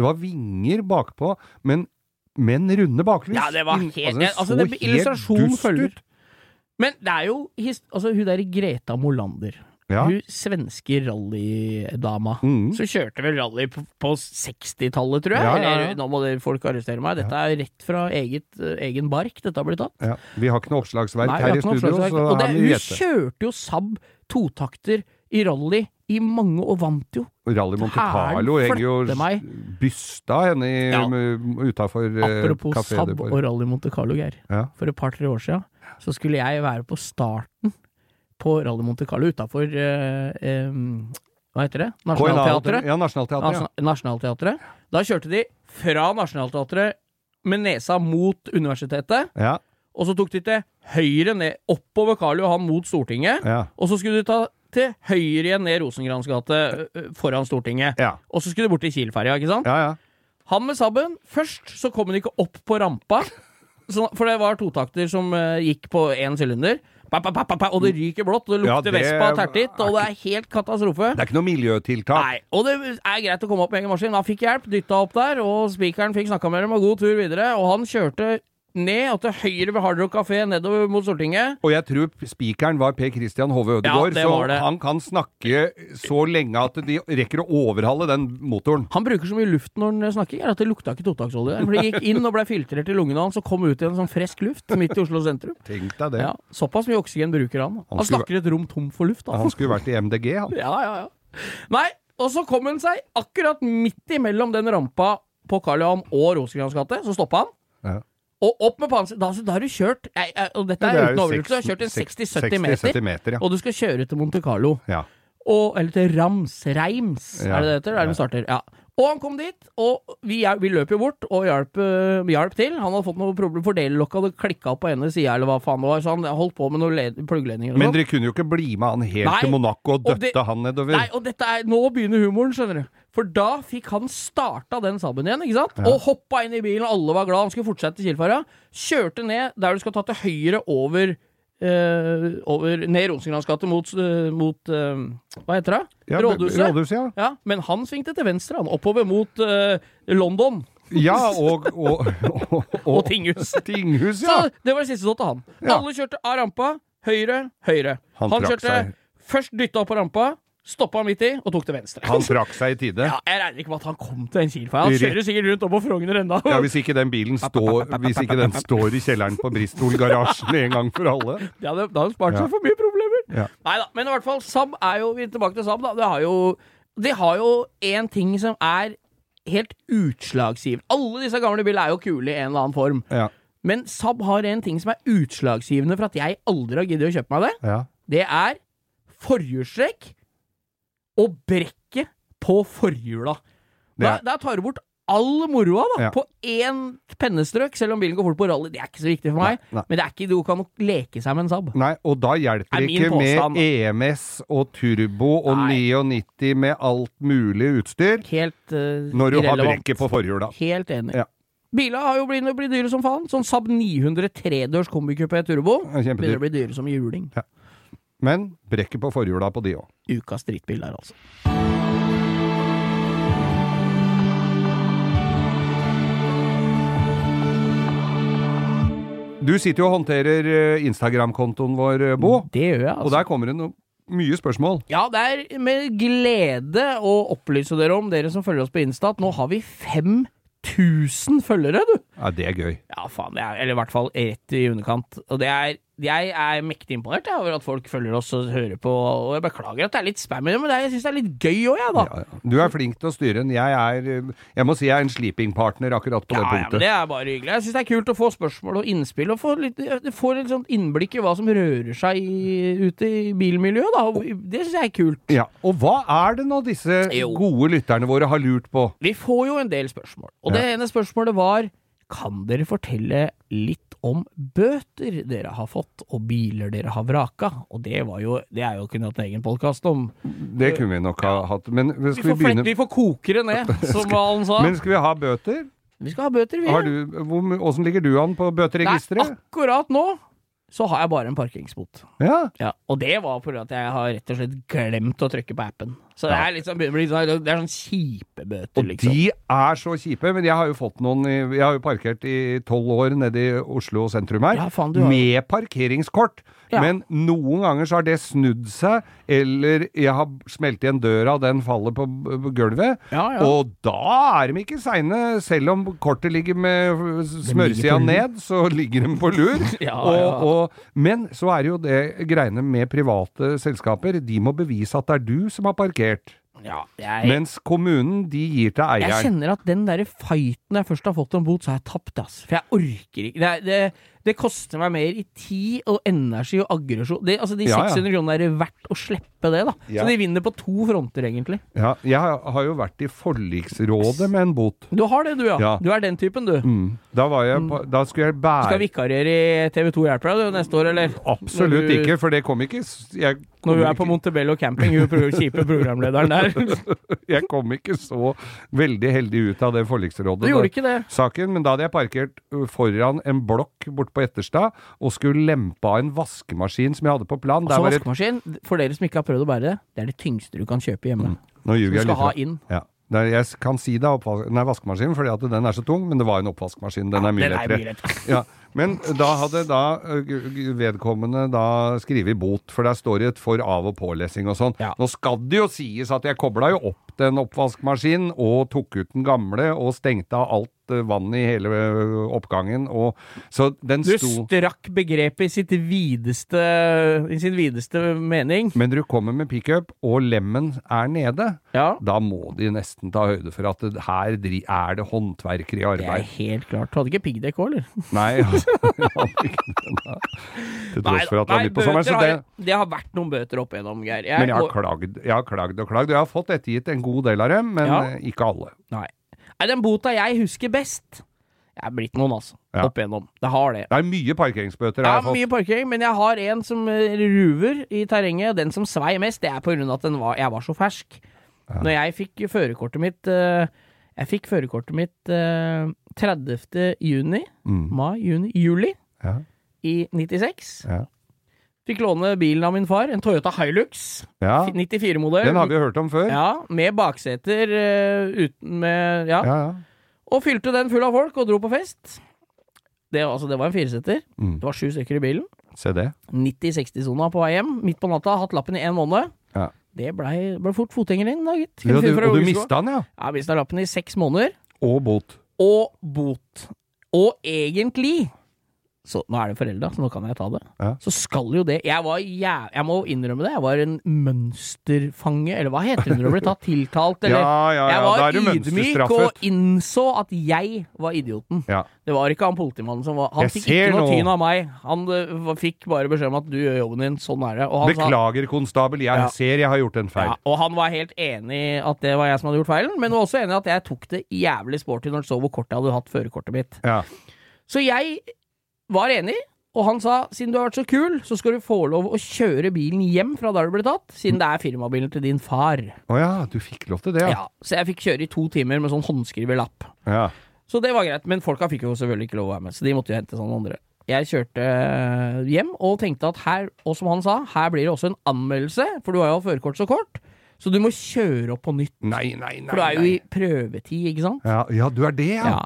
bakpå, men runde baklys. Ja, det var helt... det illustrasjon følger. Men det jo... hun der Greta Molander, hun svenske rallydama, så kjørte vel rally på 60-tallet, tror jeg. Eller, nå må folk arrestere meg. Dette rett fra egen bark, dette har blitt tatt. Ja. Vi har ikke noe oppslagsverk her i studio, så hun kjørte jo Saab totakter i rally i mange, og vant jo. Rally Monte Carlo henger jo bysta henne utenfor Apropos Saab og Rally Monte Carlo, Geir. For et par-tre år siden, så skulle jeg være på starten på Rally Monte Carlo utenfor, hva heter det? Nationalteatret. Ja, Nationalteatret. Nationalteatret. Da kjørte de fra Nationalteatret med nesa mot universitetet, og så tok de til høyre ned, oppover Karl Johan mot Stortinget, og så skulle de ta til høyre igjen ned Rosengrans gate foran Stortinget. Og så skulle de bort til Kielferja, ikke sant? Han med Saben, først så kom han ikke opp på rampa, for det var totakter som gikk på en cylinder, og det ryker blått, og det lukter Vespa tertitt, og det helt katastrofe. Det ikke noe miljøtiltak. Nei, og det greit å komme opp med egen maskin. Han fikk hjelp, dyttet opp der, og spikeren fikk snakket med dem, og god tur videre, og han kjørte ned og til høyre ved Hard Rock Café nedover mot Stortinget. Og jeg tror spikeren var Per Christian Hove Ødegård, så han kan snakke så lenge at de rekker å overhale den motoren. Han bruker så mye luft når han snakker, at det lukta ikke totaksolje. For det gikk inn og ble filtrert i lungene hans og kom ut i en sånn frisk luft midt i Oslo sentrum. Tenk deg det. Ja, såpass mye oksygen bruker han. Han snakker et rom tom for luft. Da. Han skulle vært i MDG, han. Ja. Nei, og så kom han seg akkurat midt imellom den rampa på Karl Johan og Rosengrans gate, så stoppet han. Ja. Og opp med pannen, da har du kjørt, og dette uten overlevelse, du har kjørt en 60-70 meter, og du skal kjøre til Monte Carlo. Eller til Reims, det heter, der vi starter. Ja. Og han kom dit, og vi løp jo bort og hjalp til. Han hadde fått noe problem, fordelelokket hadde klikket opp på ene siden, eller hva faen det var, så han holdt på med noen pluggledninger. Men dere kunne jo ikke bli med han helt til Monaco og døtte han nedover. Nei, og nå begynner humoren, skjønner du. For da fikk han starta den Saben igjen, ikke sant? Og hoppa inn i bilen, alle var glad, han skulle fortsette til Kielferja. Kjørte ned der du skal ta til høyre over ned Rosengrans gate mot hva heter det? Rådhuset. Ja, men han svingte til venstre, han oppover mot London. Ja, og Tinghus. Tinghus, ja. Så det var det siste så til han. Alle kjørte av rampa, høyre. Han kjørte først dyttet opp på rampa, stoppa midt i, og tok til venstre. Han trakk seg i tide. Ja, jeg regner ikke med at han kom til en Kielferja. Han kjører sikkert rundt opp på Frogner enda. Ja, hvis ikke den bilen står i kjelleren på Bristol-garasjen en gang for alle. Ja, da har han spart seg for mye problemer. Ja. Neida, men i hvert fall, Saab vi er tilbake til Saab da, det har jo en ting som helt utslagsgivende. Alle disse gamle biler jo kule i en eller annen form. Ja. Men Saab har en ting som utslagsgivende for at jeg aldri har giddet å kjøpe meg det. Ja. Det forhjulstrekk og brekket på forhjula. Da tar du bort all moroa da, på en pennestrøk, selv om bilen går fort på rally. Det ikke så viktig for meg, men du kan nok leke seg med en Saab. Nei, og da hjelper det ikke med EMS og turbo og 99 med alt mulig utstyr når du har brekket på forhjula. Helt enig. Ja. Biler har jo blitt dyre som faen. Sånn Saab 900 3-dørs kombikupé turbo begynner å bli dyre som juling. Ja. Men brekket på forhjula på de også. Ukas drittbil der, altså. Du sitter jo og håndterer Instagram-kontoen vår, Bo. Det gjør jeg, altså. Og der kommer det mye spørsmål. Ja, det med glede å opplyse dere om, dere som følger oss på Insta, at nå har vi 5000 følgere, du. Ja, det er gøy. Ja, faen, eller i hvert fall rett i underkant. Og jeg er mektig imponert over at folk følger oss og hører på, og jeg beklager at det er litt spam, men jeg synes det er litt gøy også, jeg da. Ja. Du er flink til å styre den. Jeg må si jeg er en sleeping-partner akkurat på det punktet. Ja, men det er bare hyggelig. Jeg synes det er kult å få spørsmål og innspill, og få litt sånt innblikk i hva som rører seg ute i bilmiljøet, da. Det synes jeg er kult. Ja, og hva er det nå disse gode lytterne våre har lurt på? Vi får jo en del spørsmål, og det ene spørsmålet var: kan dere fortelle litt om bøter dere har fått, og biler dere har vraka? Og det er jo kunne hatt en egen podcast om. Det kunne vi nok ha hatt, men skal vi begynne? Vi får koke det ned, som Valen sa. Men skal vi ha bøter? Vi skal ha bøter, vi. Hvordan ligger du an på bøteregisteret? Nei, akkurat nå så har jeg bare en parkeringsbot. Ja. Og det var på grunn av at jeg har rett og slett glemt å trykke på appen. Så det er liksom, det er sånn kjipe bøter, liksom. Og de er så kjipe, men jeg har jo fått noen, jeg har jo parkert i 12 år nede i Oslo sentrum her, med parkeringskort. Ja. Men noen ganger så har det snudd seg, eller jeg har smelt igjen døra, og den faller på gulvet, og da er de ikke seine, selv om kortet ligger med smørsida ned, så ligger de på lur. Men så er det jo det greiene med private selskaper, de må bevise at det er du som har parkert. Mens kommunen, de gir til eieren. Jeg kjenner at den der fighten jeg først har fått en bot, så har jeg tapt, ass. For jeg orker ikke. Det koster meg mer i tid og energi og aggresjon. De 600 kroner er verdt å slippe det, da. Så de vinner på 2 fronter, egentlig. Ja, jeg har jo vært i forliksrådet med en bot. Du har det, du, ja. Du er den typen, du. Da skulle jeg bære... Skal vikariere i TV 2 hjelper deg, du, neste år, eller? Absolutt ikke, for det kom ikke... Når du er på Montebello camping, kjipe programlederen der. Jeg kom ikke så veldig heldig ut av det forliksrådet. Du gjorde ikke det. Saken, men da hadde jeg parkert foran en blokk bort på Etterstad, og skulle lempe av en vaskemaskin som jeg hadde på plan. Altså vaskemaskin, for dere som ikke har prøvd å bære det, det er det tyngste du kan kjøpe hjemme. Nå ljuger jeg litt. Du skal ha inn. Ja. Jeg kan si det er vaskemaskinen, fordi at den er så tung, men det var en oppvaskmaskin. Den er mye lettere. Ja. Men da hadde vedkommende skrivet bot, for der står det for av- og pålesing og sånn. Ja. Nå skal det jo sies at jeg koblet jo opp den oppvaskmaskinen, og tok ut den gamle, og stengte av alt vann i hele oppgangen, og så den Du strakk begrepet i sin videste mening. Men når du kommer med pick-up, og lemmen er nede, da må de nesten ta høyde for at her er det håndverkere i arbeid. Det er helt klart. Du hadde ikke piggdekk også, eller? Nei, jeg hadde ikke den da. Til tross for at det var midt på sommeren, så det har vært noen bøter opp igjennom, Geir. Men jeg har klagd. Jeg har fått ettergitt en god del av dem, men ikke alle. Nei, den bota jeg husker best, jeg er blitt noen, altså, opp igjennom. Det har det. Det er mye parkeringsbøter jeg har fått. Ja, mye parkering, men jeg har en som ruver i terrenget, og den som svei mest, det er på grunn av at jeg var så fersk. Ja. Når jeg fikk førerkortet mitt 30. juni, juli, i 96. Ja. Fikk låne bilen av min far, en Toyota Hilux, 94-modell. Den har vi hørt om før. Ja, med bakseter, og fylte den full av folk og dro på fest. Det var en 4-seter. Det var 7 stykker i bilen. Se det. 90-60-zona på vei hjem, midt på natta, hatt lappen i 1 måned. Ja. Det ble fort fotgjenger inn, da, gitt. Og du mistet den, ja? Ja, mistet lappen i 6 måneder. Og bot. Og egentlig... Så nå er det foreldet, så nå kan jeg ta det. Ja. Så skal jo det... Jeg må innrømme det, jeg var en mønsterfange, eller hva heter det når du blir tatt tiltalt, eller... Jeg var ydmyk og innså at jeg var idioten. Ja. Det var ikke han politimannen som var... Han fikk ikke noe tyn av meg. Han fikk bare beskjed om at du gjør jobben din, sånn er det. Og han Beklager, konstabel, jeg ser jeg har gjort en feil. Ja, og han var helt enig at det var jeg som hadde gjort feilen, men var også enig at jeg tok det jævlig sporty når han så hvor kort jeg hadde hatt førerkortet mitt. Ja. Så jeg... var enig, og han sa, siden du har vært så kul, så skal du få lov å kjøre bilen hjem fra da du ble tatt, siden det er firmabilen til din far. Du fikk lov til det, ja. Så jeg fikk kjøre i 2 timer med sånn håndskrivet lapp. Ja. Så det var greit, men folka fikk jo selvfølgelig ikke lov å være med, så de måtte jo hente sånne andre. Jeg kjørte hjem, og tenkte at her, og som han sa, her blir det også en anmeldelse, for du har jo førerkort så kort, så du må kjøre opp på nytt. Nei. For du er jo i prøvetid, ikke sant? Ja, du er det, ja. Ja.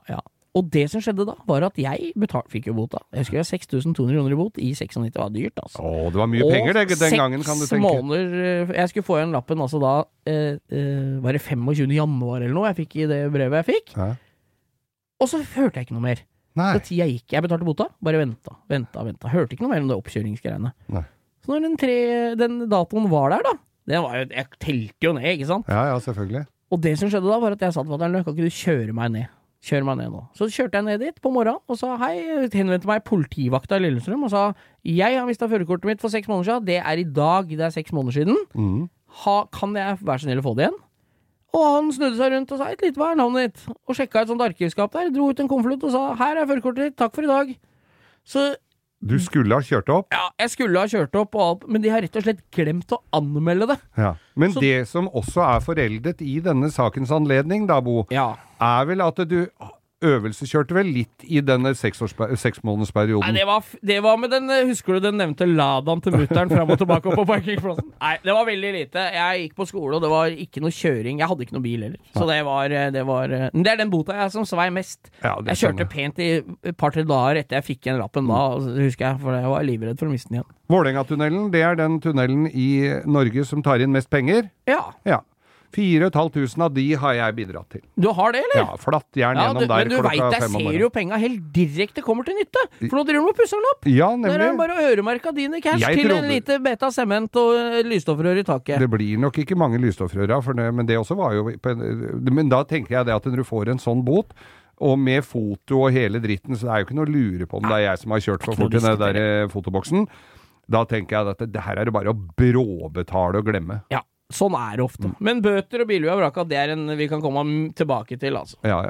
Og det som skjedde da, var at jeg fikk jo bota. Jeg husker jeg 6.200 kroner i bot i 96, det var dyrt, altså. Det var mye penger den gangen, kan du tenke. Og 6 måneder, jeg skulle få igjen lappen, altså da, var det 25. januar eller noe, jeg fikk i det brevet jeg fikk. Ja. Og så hørte jeg ikke noe mer. Nei. Så tida gikk, jeg betalte bota, bare venta. Hørte ikke noe mer om det oppkjøringsgreiene. Nei. Så når den datoen var der da, jeg telte jo ned, ikke sant? Ja, selvfølgelig. Og det som skjedde da, var at jeg sa til fatteren, kan ikke du kjøre meg ned? Kjør meg ned nå. Så kjørte jeg ned dit på morgenen, og sa hei, henvendte meg politivakta i Lillestrøm, og sa, jeg har mistet førerkortet mitt for 6 måneder siden, det er i dag, det er 6 måneder siden. Kan jeg være så snill å få det igjen? Og han snudde seg rundt og sa, et lite hva er navnet ditt? Og sjekket et sånt arkivskap der, dro ut en konvolutt og sa, her er førerkortet ditt, takk for i dag. Så du skulle ha kjørt opp? Ja, jeg skulle ha kjørt opp, men de har rett og slett glemt å anmelde det. Ja. Men det som også er foreldet i denne sakens anledning, da, Bo, er vel at du øvelseskjørte vel litt i denne 6-månedersperioden? Nei, det var med den, husker du den nevnte Ladaen til mutteren frem og tilbake på parkeringsplassen? Nei, det var veldig lite. Jeg gikk på skole, og det var ikke noe kjøring. Jeg hadde ikke noe bil heller. Så det er den bota jeg som svei mest. Ja, jeg kjørte pent i et par-tre dager etter jeg fikk igjen lappen da, husker jeg, for jeg var livredd for å miste den igjen. Vålerenga-tunnelen, det er den tunnelen i Norge som tar inn mest penger? Ja. 4.500 av de har jeg bidratt til. Du har det, eller? Ja, flatt jern gjennom der klokka 5 om morgenen. Men du vet, jeg ser jo penger helt direkte kommer til nytte. For nå driver du med å pusse den opp. Ja, nemlig. Der er bare å øremerke dine cash til en lite beta sement og lysstoffrør i taket. Det blir nok ikke mange lysstoffrør, men det også var jo... Men da tenker jeg det at når du får en sånn bot, og med foto og hele dritten, så det er jo ikke noe å lure på om det er jeg som har kjørt for fort i den der fotoboksen. Da tenker jeg at det her er det bare å bråbetale og glemme. Ja. Sånn er det ofte. Men bøter og billig av vraka, det er en vi kan komme tilbake til, altså. Ja.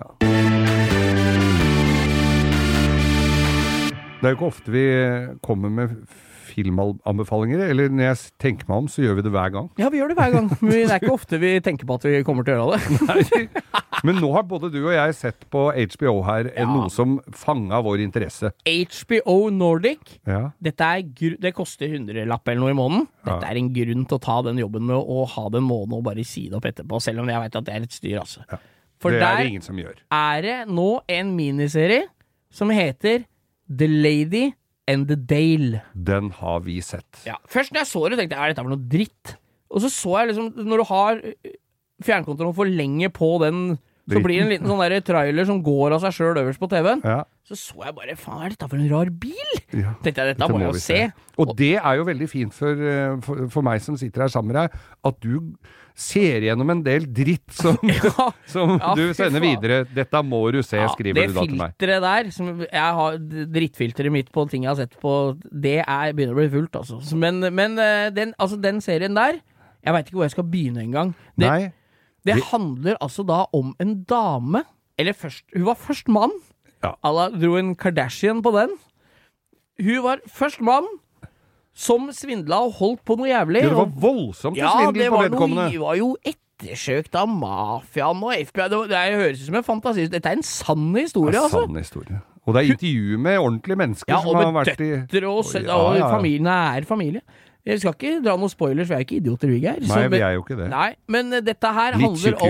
Det er jo ikke ofte vi kommer med filmanbefalinger, eller når jeg tenker meg om, så gjør vi det hver gang. Ja, vi gjør det hver gang, men det er ikke ofte vi tenker på at vi kommer til å gjøre det. Nei. Men nå har både du og jeg sett på HBO her noe som fanget vår interesse. HBO Nordic, det koster 100-lapp eller noe i måneden. Dette er en grunn til å ta den jobben med å ha den måneden og bare si det opp etterpå, selv om jeg vet at det er et styr, altså. Ja. For det er det ingen som gjør. Er det nå en miniserie som heter The Lady and the Dale. Den har vi sett. Ja. Først når jeg så det, tenkte jeg, dette var noe dritt? Og så jeg liksom, når du har fjernkontrollen for lenge på den, så blir det en liten sånn der trailer som går av seg selv øverst på TV-en. Ja. Så jeg bare, faen, er dette for en rar bil? Ja. Tenkte jeg, dette må jeg jo se. Og det er jo veldig fint for meg som sitter her sammen med deg, at du ser gjennom en del dritt som du sender videre. Dette må du se, skriver du da til meg. Det filteret der, som jeg har drittfilteret mitt på ting jeg har sett på, det begynner å bli fullt, altså. Men den serien der, jeg vet ikke hvor jeg skal begynne en gang. Det handler altså da om en dame, hun var først mann, Alla dro en Kardashian på den. Hun var først mann, som svindla og holdt på noe jævlig. Det var voldsomt svindel på vedkommende. Ja, det var jo ettersøkt av mafiaen og FBI. Det høres ut som en fantasi. Dette er en sann historie, altså. Sann historie. Og det er intervju med ordentlige mennesker som har vært i... Ja, og med døtre og familien er familie. Jeg skal ikke dra noen spoilers, for jeg er ikke idioter, vi er. Nei, vi er jo ikke det. Nei, men dette her handler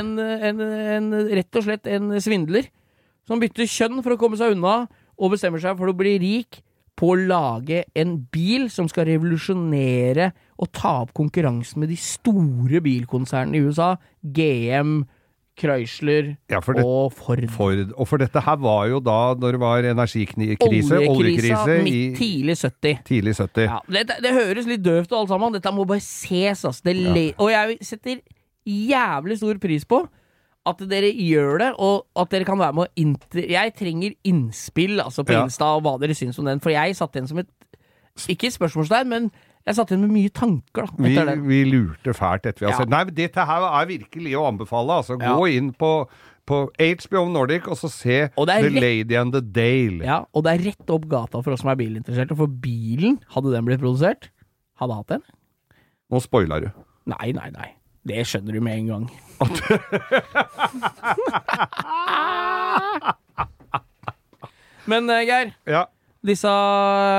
om rett og slett en svindler som bytter kjønn for å komme seg unna, og bestemmer seg for å bli rik på å lage en bil som skal revolusjonere og ta opp konkurransen med de store bilkonsernene i USA, GM, Chrysler og Ford. Og for dette her var jo da, når det var energikrise, oljekrise midt tidlig 70. Tidlig 70. Ja, det høres litt døvt og alt sammen, dette må bare ses, altså. Og jeg setter jævlig stor pris på at dere gjør det, og at dere kan være med å jeg trenger innspill, altså på Insta, og hva dere synes om den, for jeg satt den som ikke et spørsmålstegn, men jeg satt den med mye tanker da, vi lurte fælt etter vi har sett. Nei, dette her er virkelig å anbefale, altså gå inn på HBO Nordic, og så se The Lady and the Dale. Ja, og det er rett opp gata for oss som er bilinteresserte, for bilen, hadde den blitt produsert, hadde hatt den. Nå spoiler du. Nei. Det skjønner du med en gang. Men Geir, disse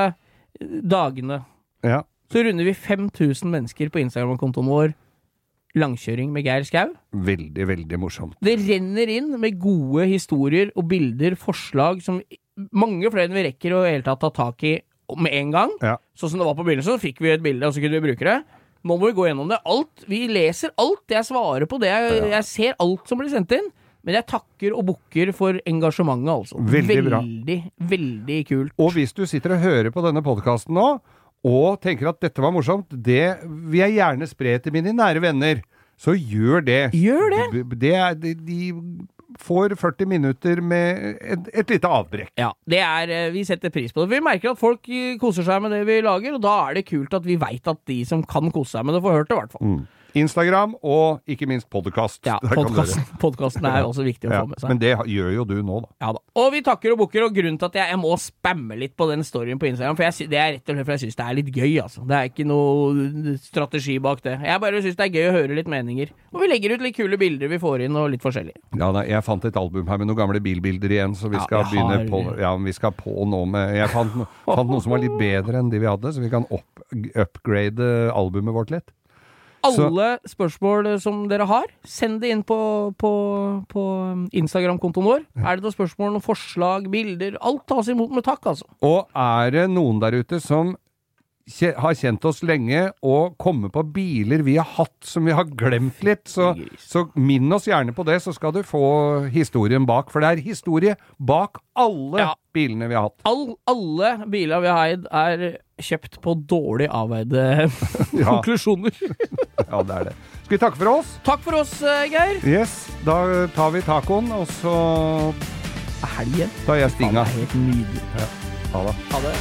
dagene, så runder vi 5000 mennesker på Instagram-kontoen vår langkjøring med Geir Skau. Veldig, veldig morsomt. Det renner inn med gode historier og bilder, forslag som mange flere enn vi rekker å hele tatt ta tak i med en gang. Ja. Sånn som det var på begynnelsen, så fikk vi et bilde, og så kunne vi bruke det. Nå må vi gå gjennom det. Vi leser alt, jeg svarer på det, jeg ser alt som blir sendt inn. Men jeg takker og bukker for engasjementet, altså. Veldig bra. Veldig kult. Og hvis du sitter og hører på denne podcasten nå, og tenker at dette var morsomt, det vil jeg gjerne spre til mine nære venner. Så gjør det. Gjør det? De får 40 minutter med et lite avbrekk. Ja, vi setter pris på det. Vi merker at folk koser seg med det vi lager, og da er det kult at vi vet at de som kan kose seg med det får hørt det i hvert fall. Instagram og ikke minst podcast. Ja, podcasten er også viktig å få med seg. Men det gjør jo du nå da. Ja da. Og vi takker og bukker, og grunnen til at jeg må spamme litt på den storyen på Instagram, for det er rett og slett for jeg synes det er litt gøy, altså. Det er ikke noe strategi bak det. Jeg bare synes det er gøy å høre litt meninger. Og vi legger ut litt kule bilder vi får inn, og litt forskjellig. Ja da, jeg fant et album her med noen gamle bilbilder igjen, så vi skal vi skal på nå med, jeg fant noe som var litt bedre enn de vi hadde, så vi kan upgrade albumet vårt litt. Alle spørsmål som dere har, send det inn på Instagram-kontoen vår. Er det noen spørsmål, noen forslag, bilder, alt tas imot med takk, altså. Og er det noen der ute som har kjent oss lenge og kommer på biler vi har hatt som vi har glemt litt, så minn oss gjerne på det, så skal du få historien bak, for det er historie bak alle bilene vi har hatt. Alle biler vi har eid er kjøpt på dårlig avveide konklusjoner. Ja, det er det. Skal vi takke for oss? Takk for oss, Geir. Yes, da tar vi tacoen, og så helgen. Da jeg stinga. Det er helt nydelig. Ja. Ha det. Ha det.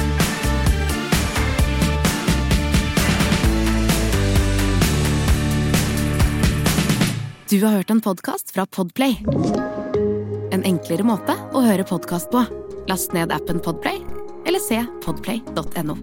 Du har hørt en podcast fra Podplay. En enklere måte å høre podcast på. Last ned appen Podplay, eller se podplay.no.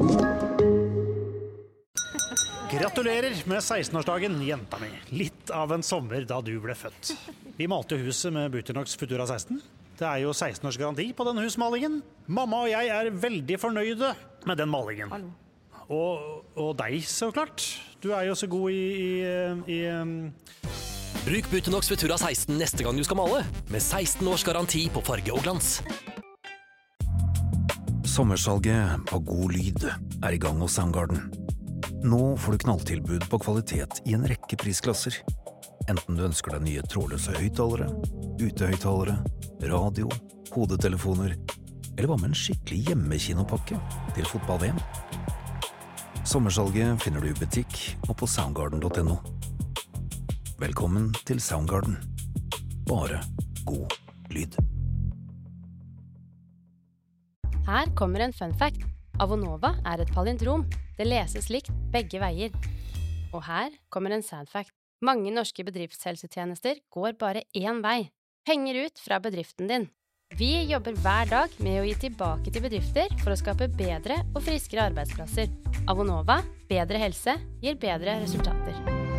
Gratulerer med 16-årsdagen, jenta mi. Litt av en sommer da du ble født. Vi malte huset med Buternox Futura 16. Det er jo 16 års garanti på denne husmalingen. Mamma og jeg er veldig fornøyde med den malingen. Hallo. Og deg, så klart. Du er jo så god i Bruk Buternox Futura 16 neste gang du skal male, med 16 års garanti på farge og glans. Sommersalget på God Lyd er i gang hos Soundgarden. Nå får du knalltilbud på kvalitet i en rekke prisklasser. Enten du ønsker deg nye trådløse høyttalere, utehøyttalere, radio, hodetelefoner, eller hva med en skikkelig hjemmekinopakke til fotball-VM. Sommersalget finner du i butikk og på soundgarden.no. Velkommen til Soundgarden. Bare god lyd. Her kommer en fun fact. Avonova er et palindrom. Det leses likt begge veier. Og her kommer en sad fact. Mange norske bedriftshelsetjenester går bare én vei. Penger ut fra bedriften din. Vi jobber hver dag med å gi tilbake til bedrifter for å skape bedre og friskere arbeidsplasser. Avonova, bedre helse, gir bedre resultater.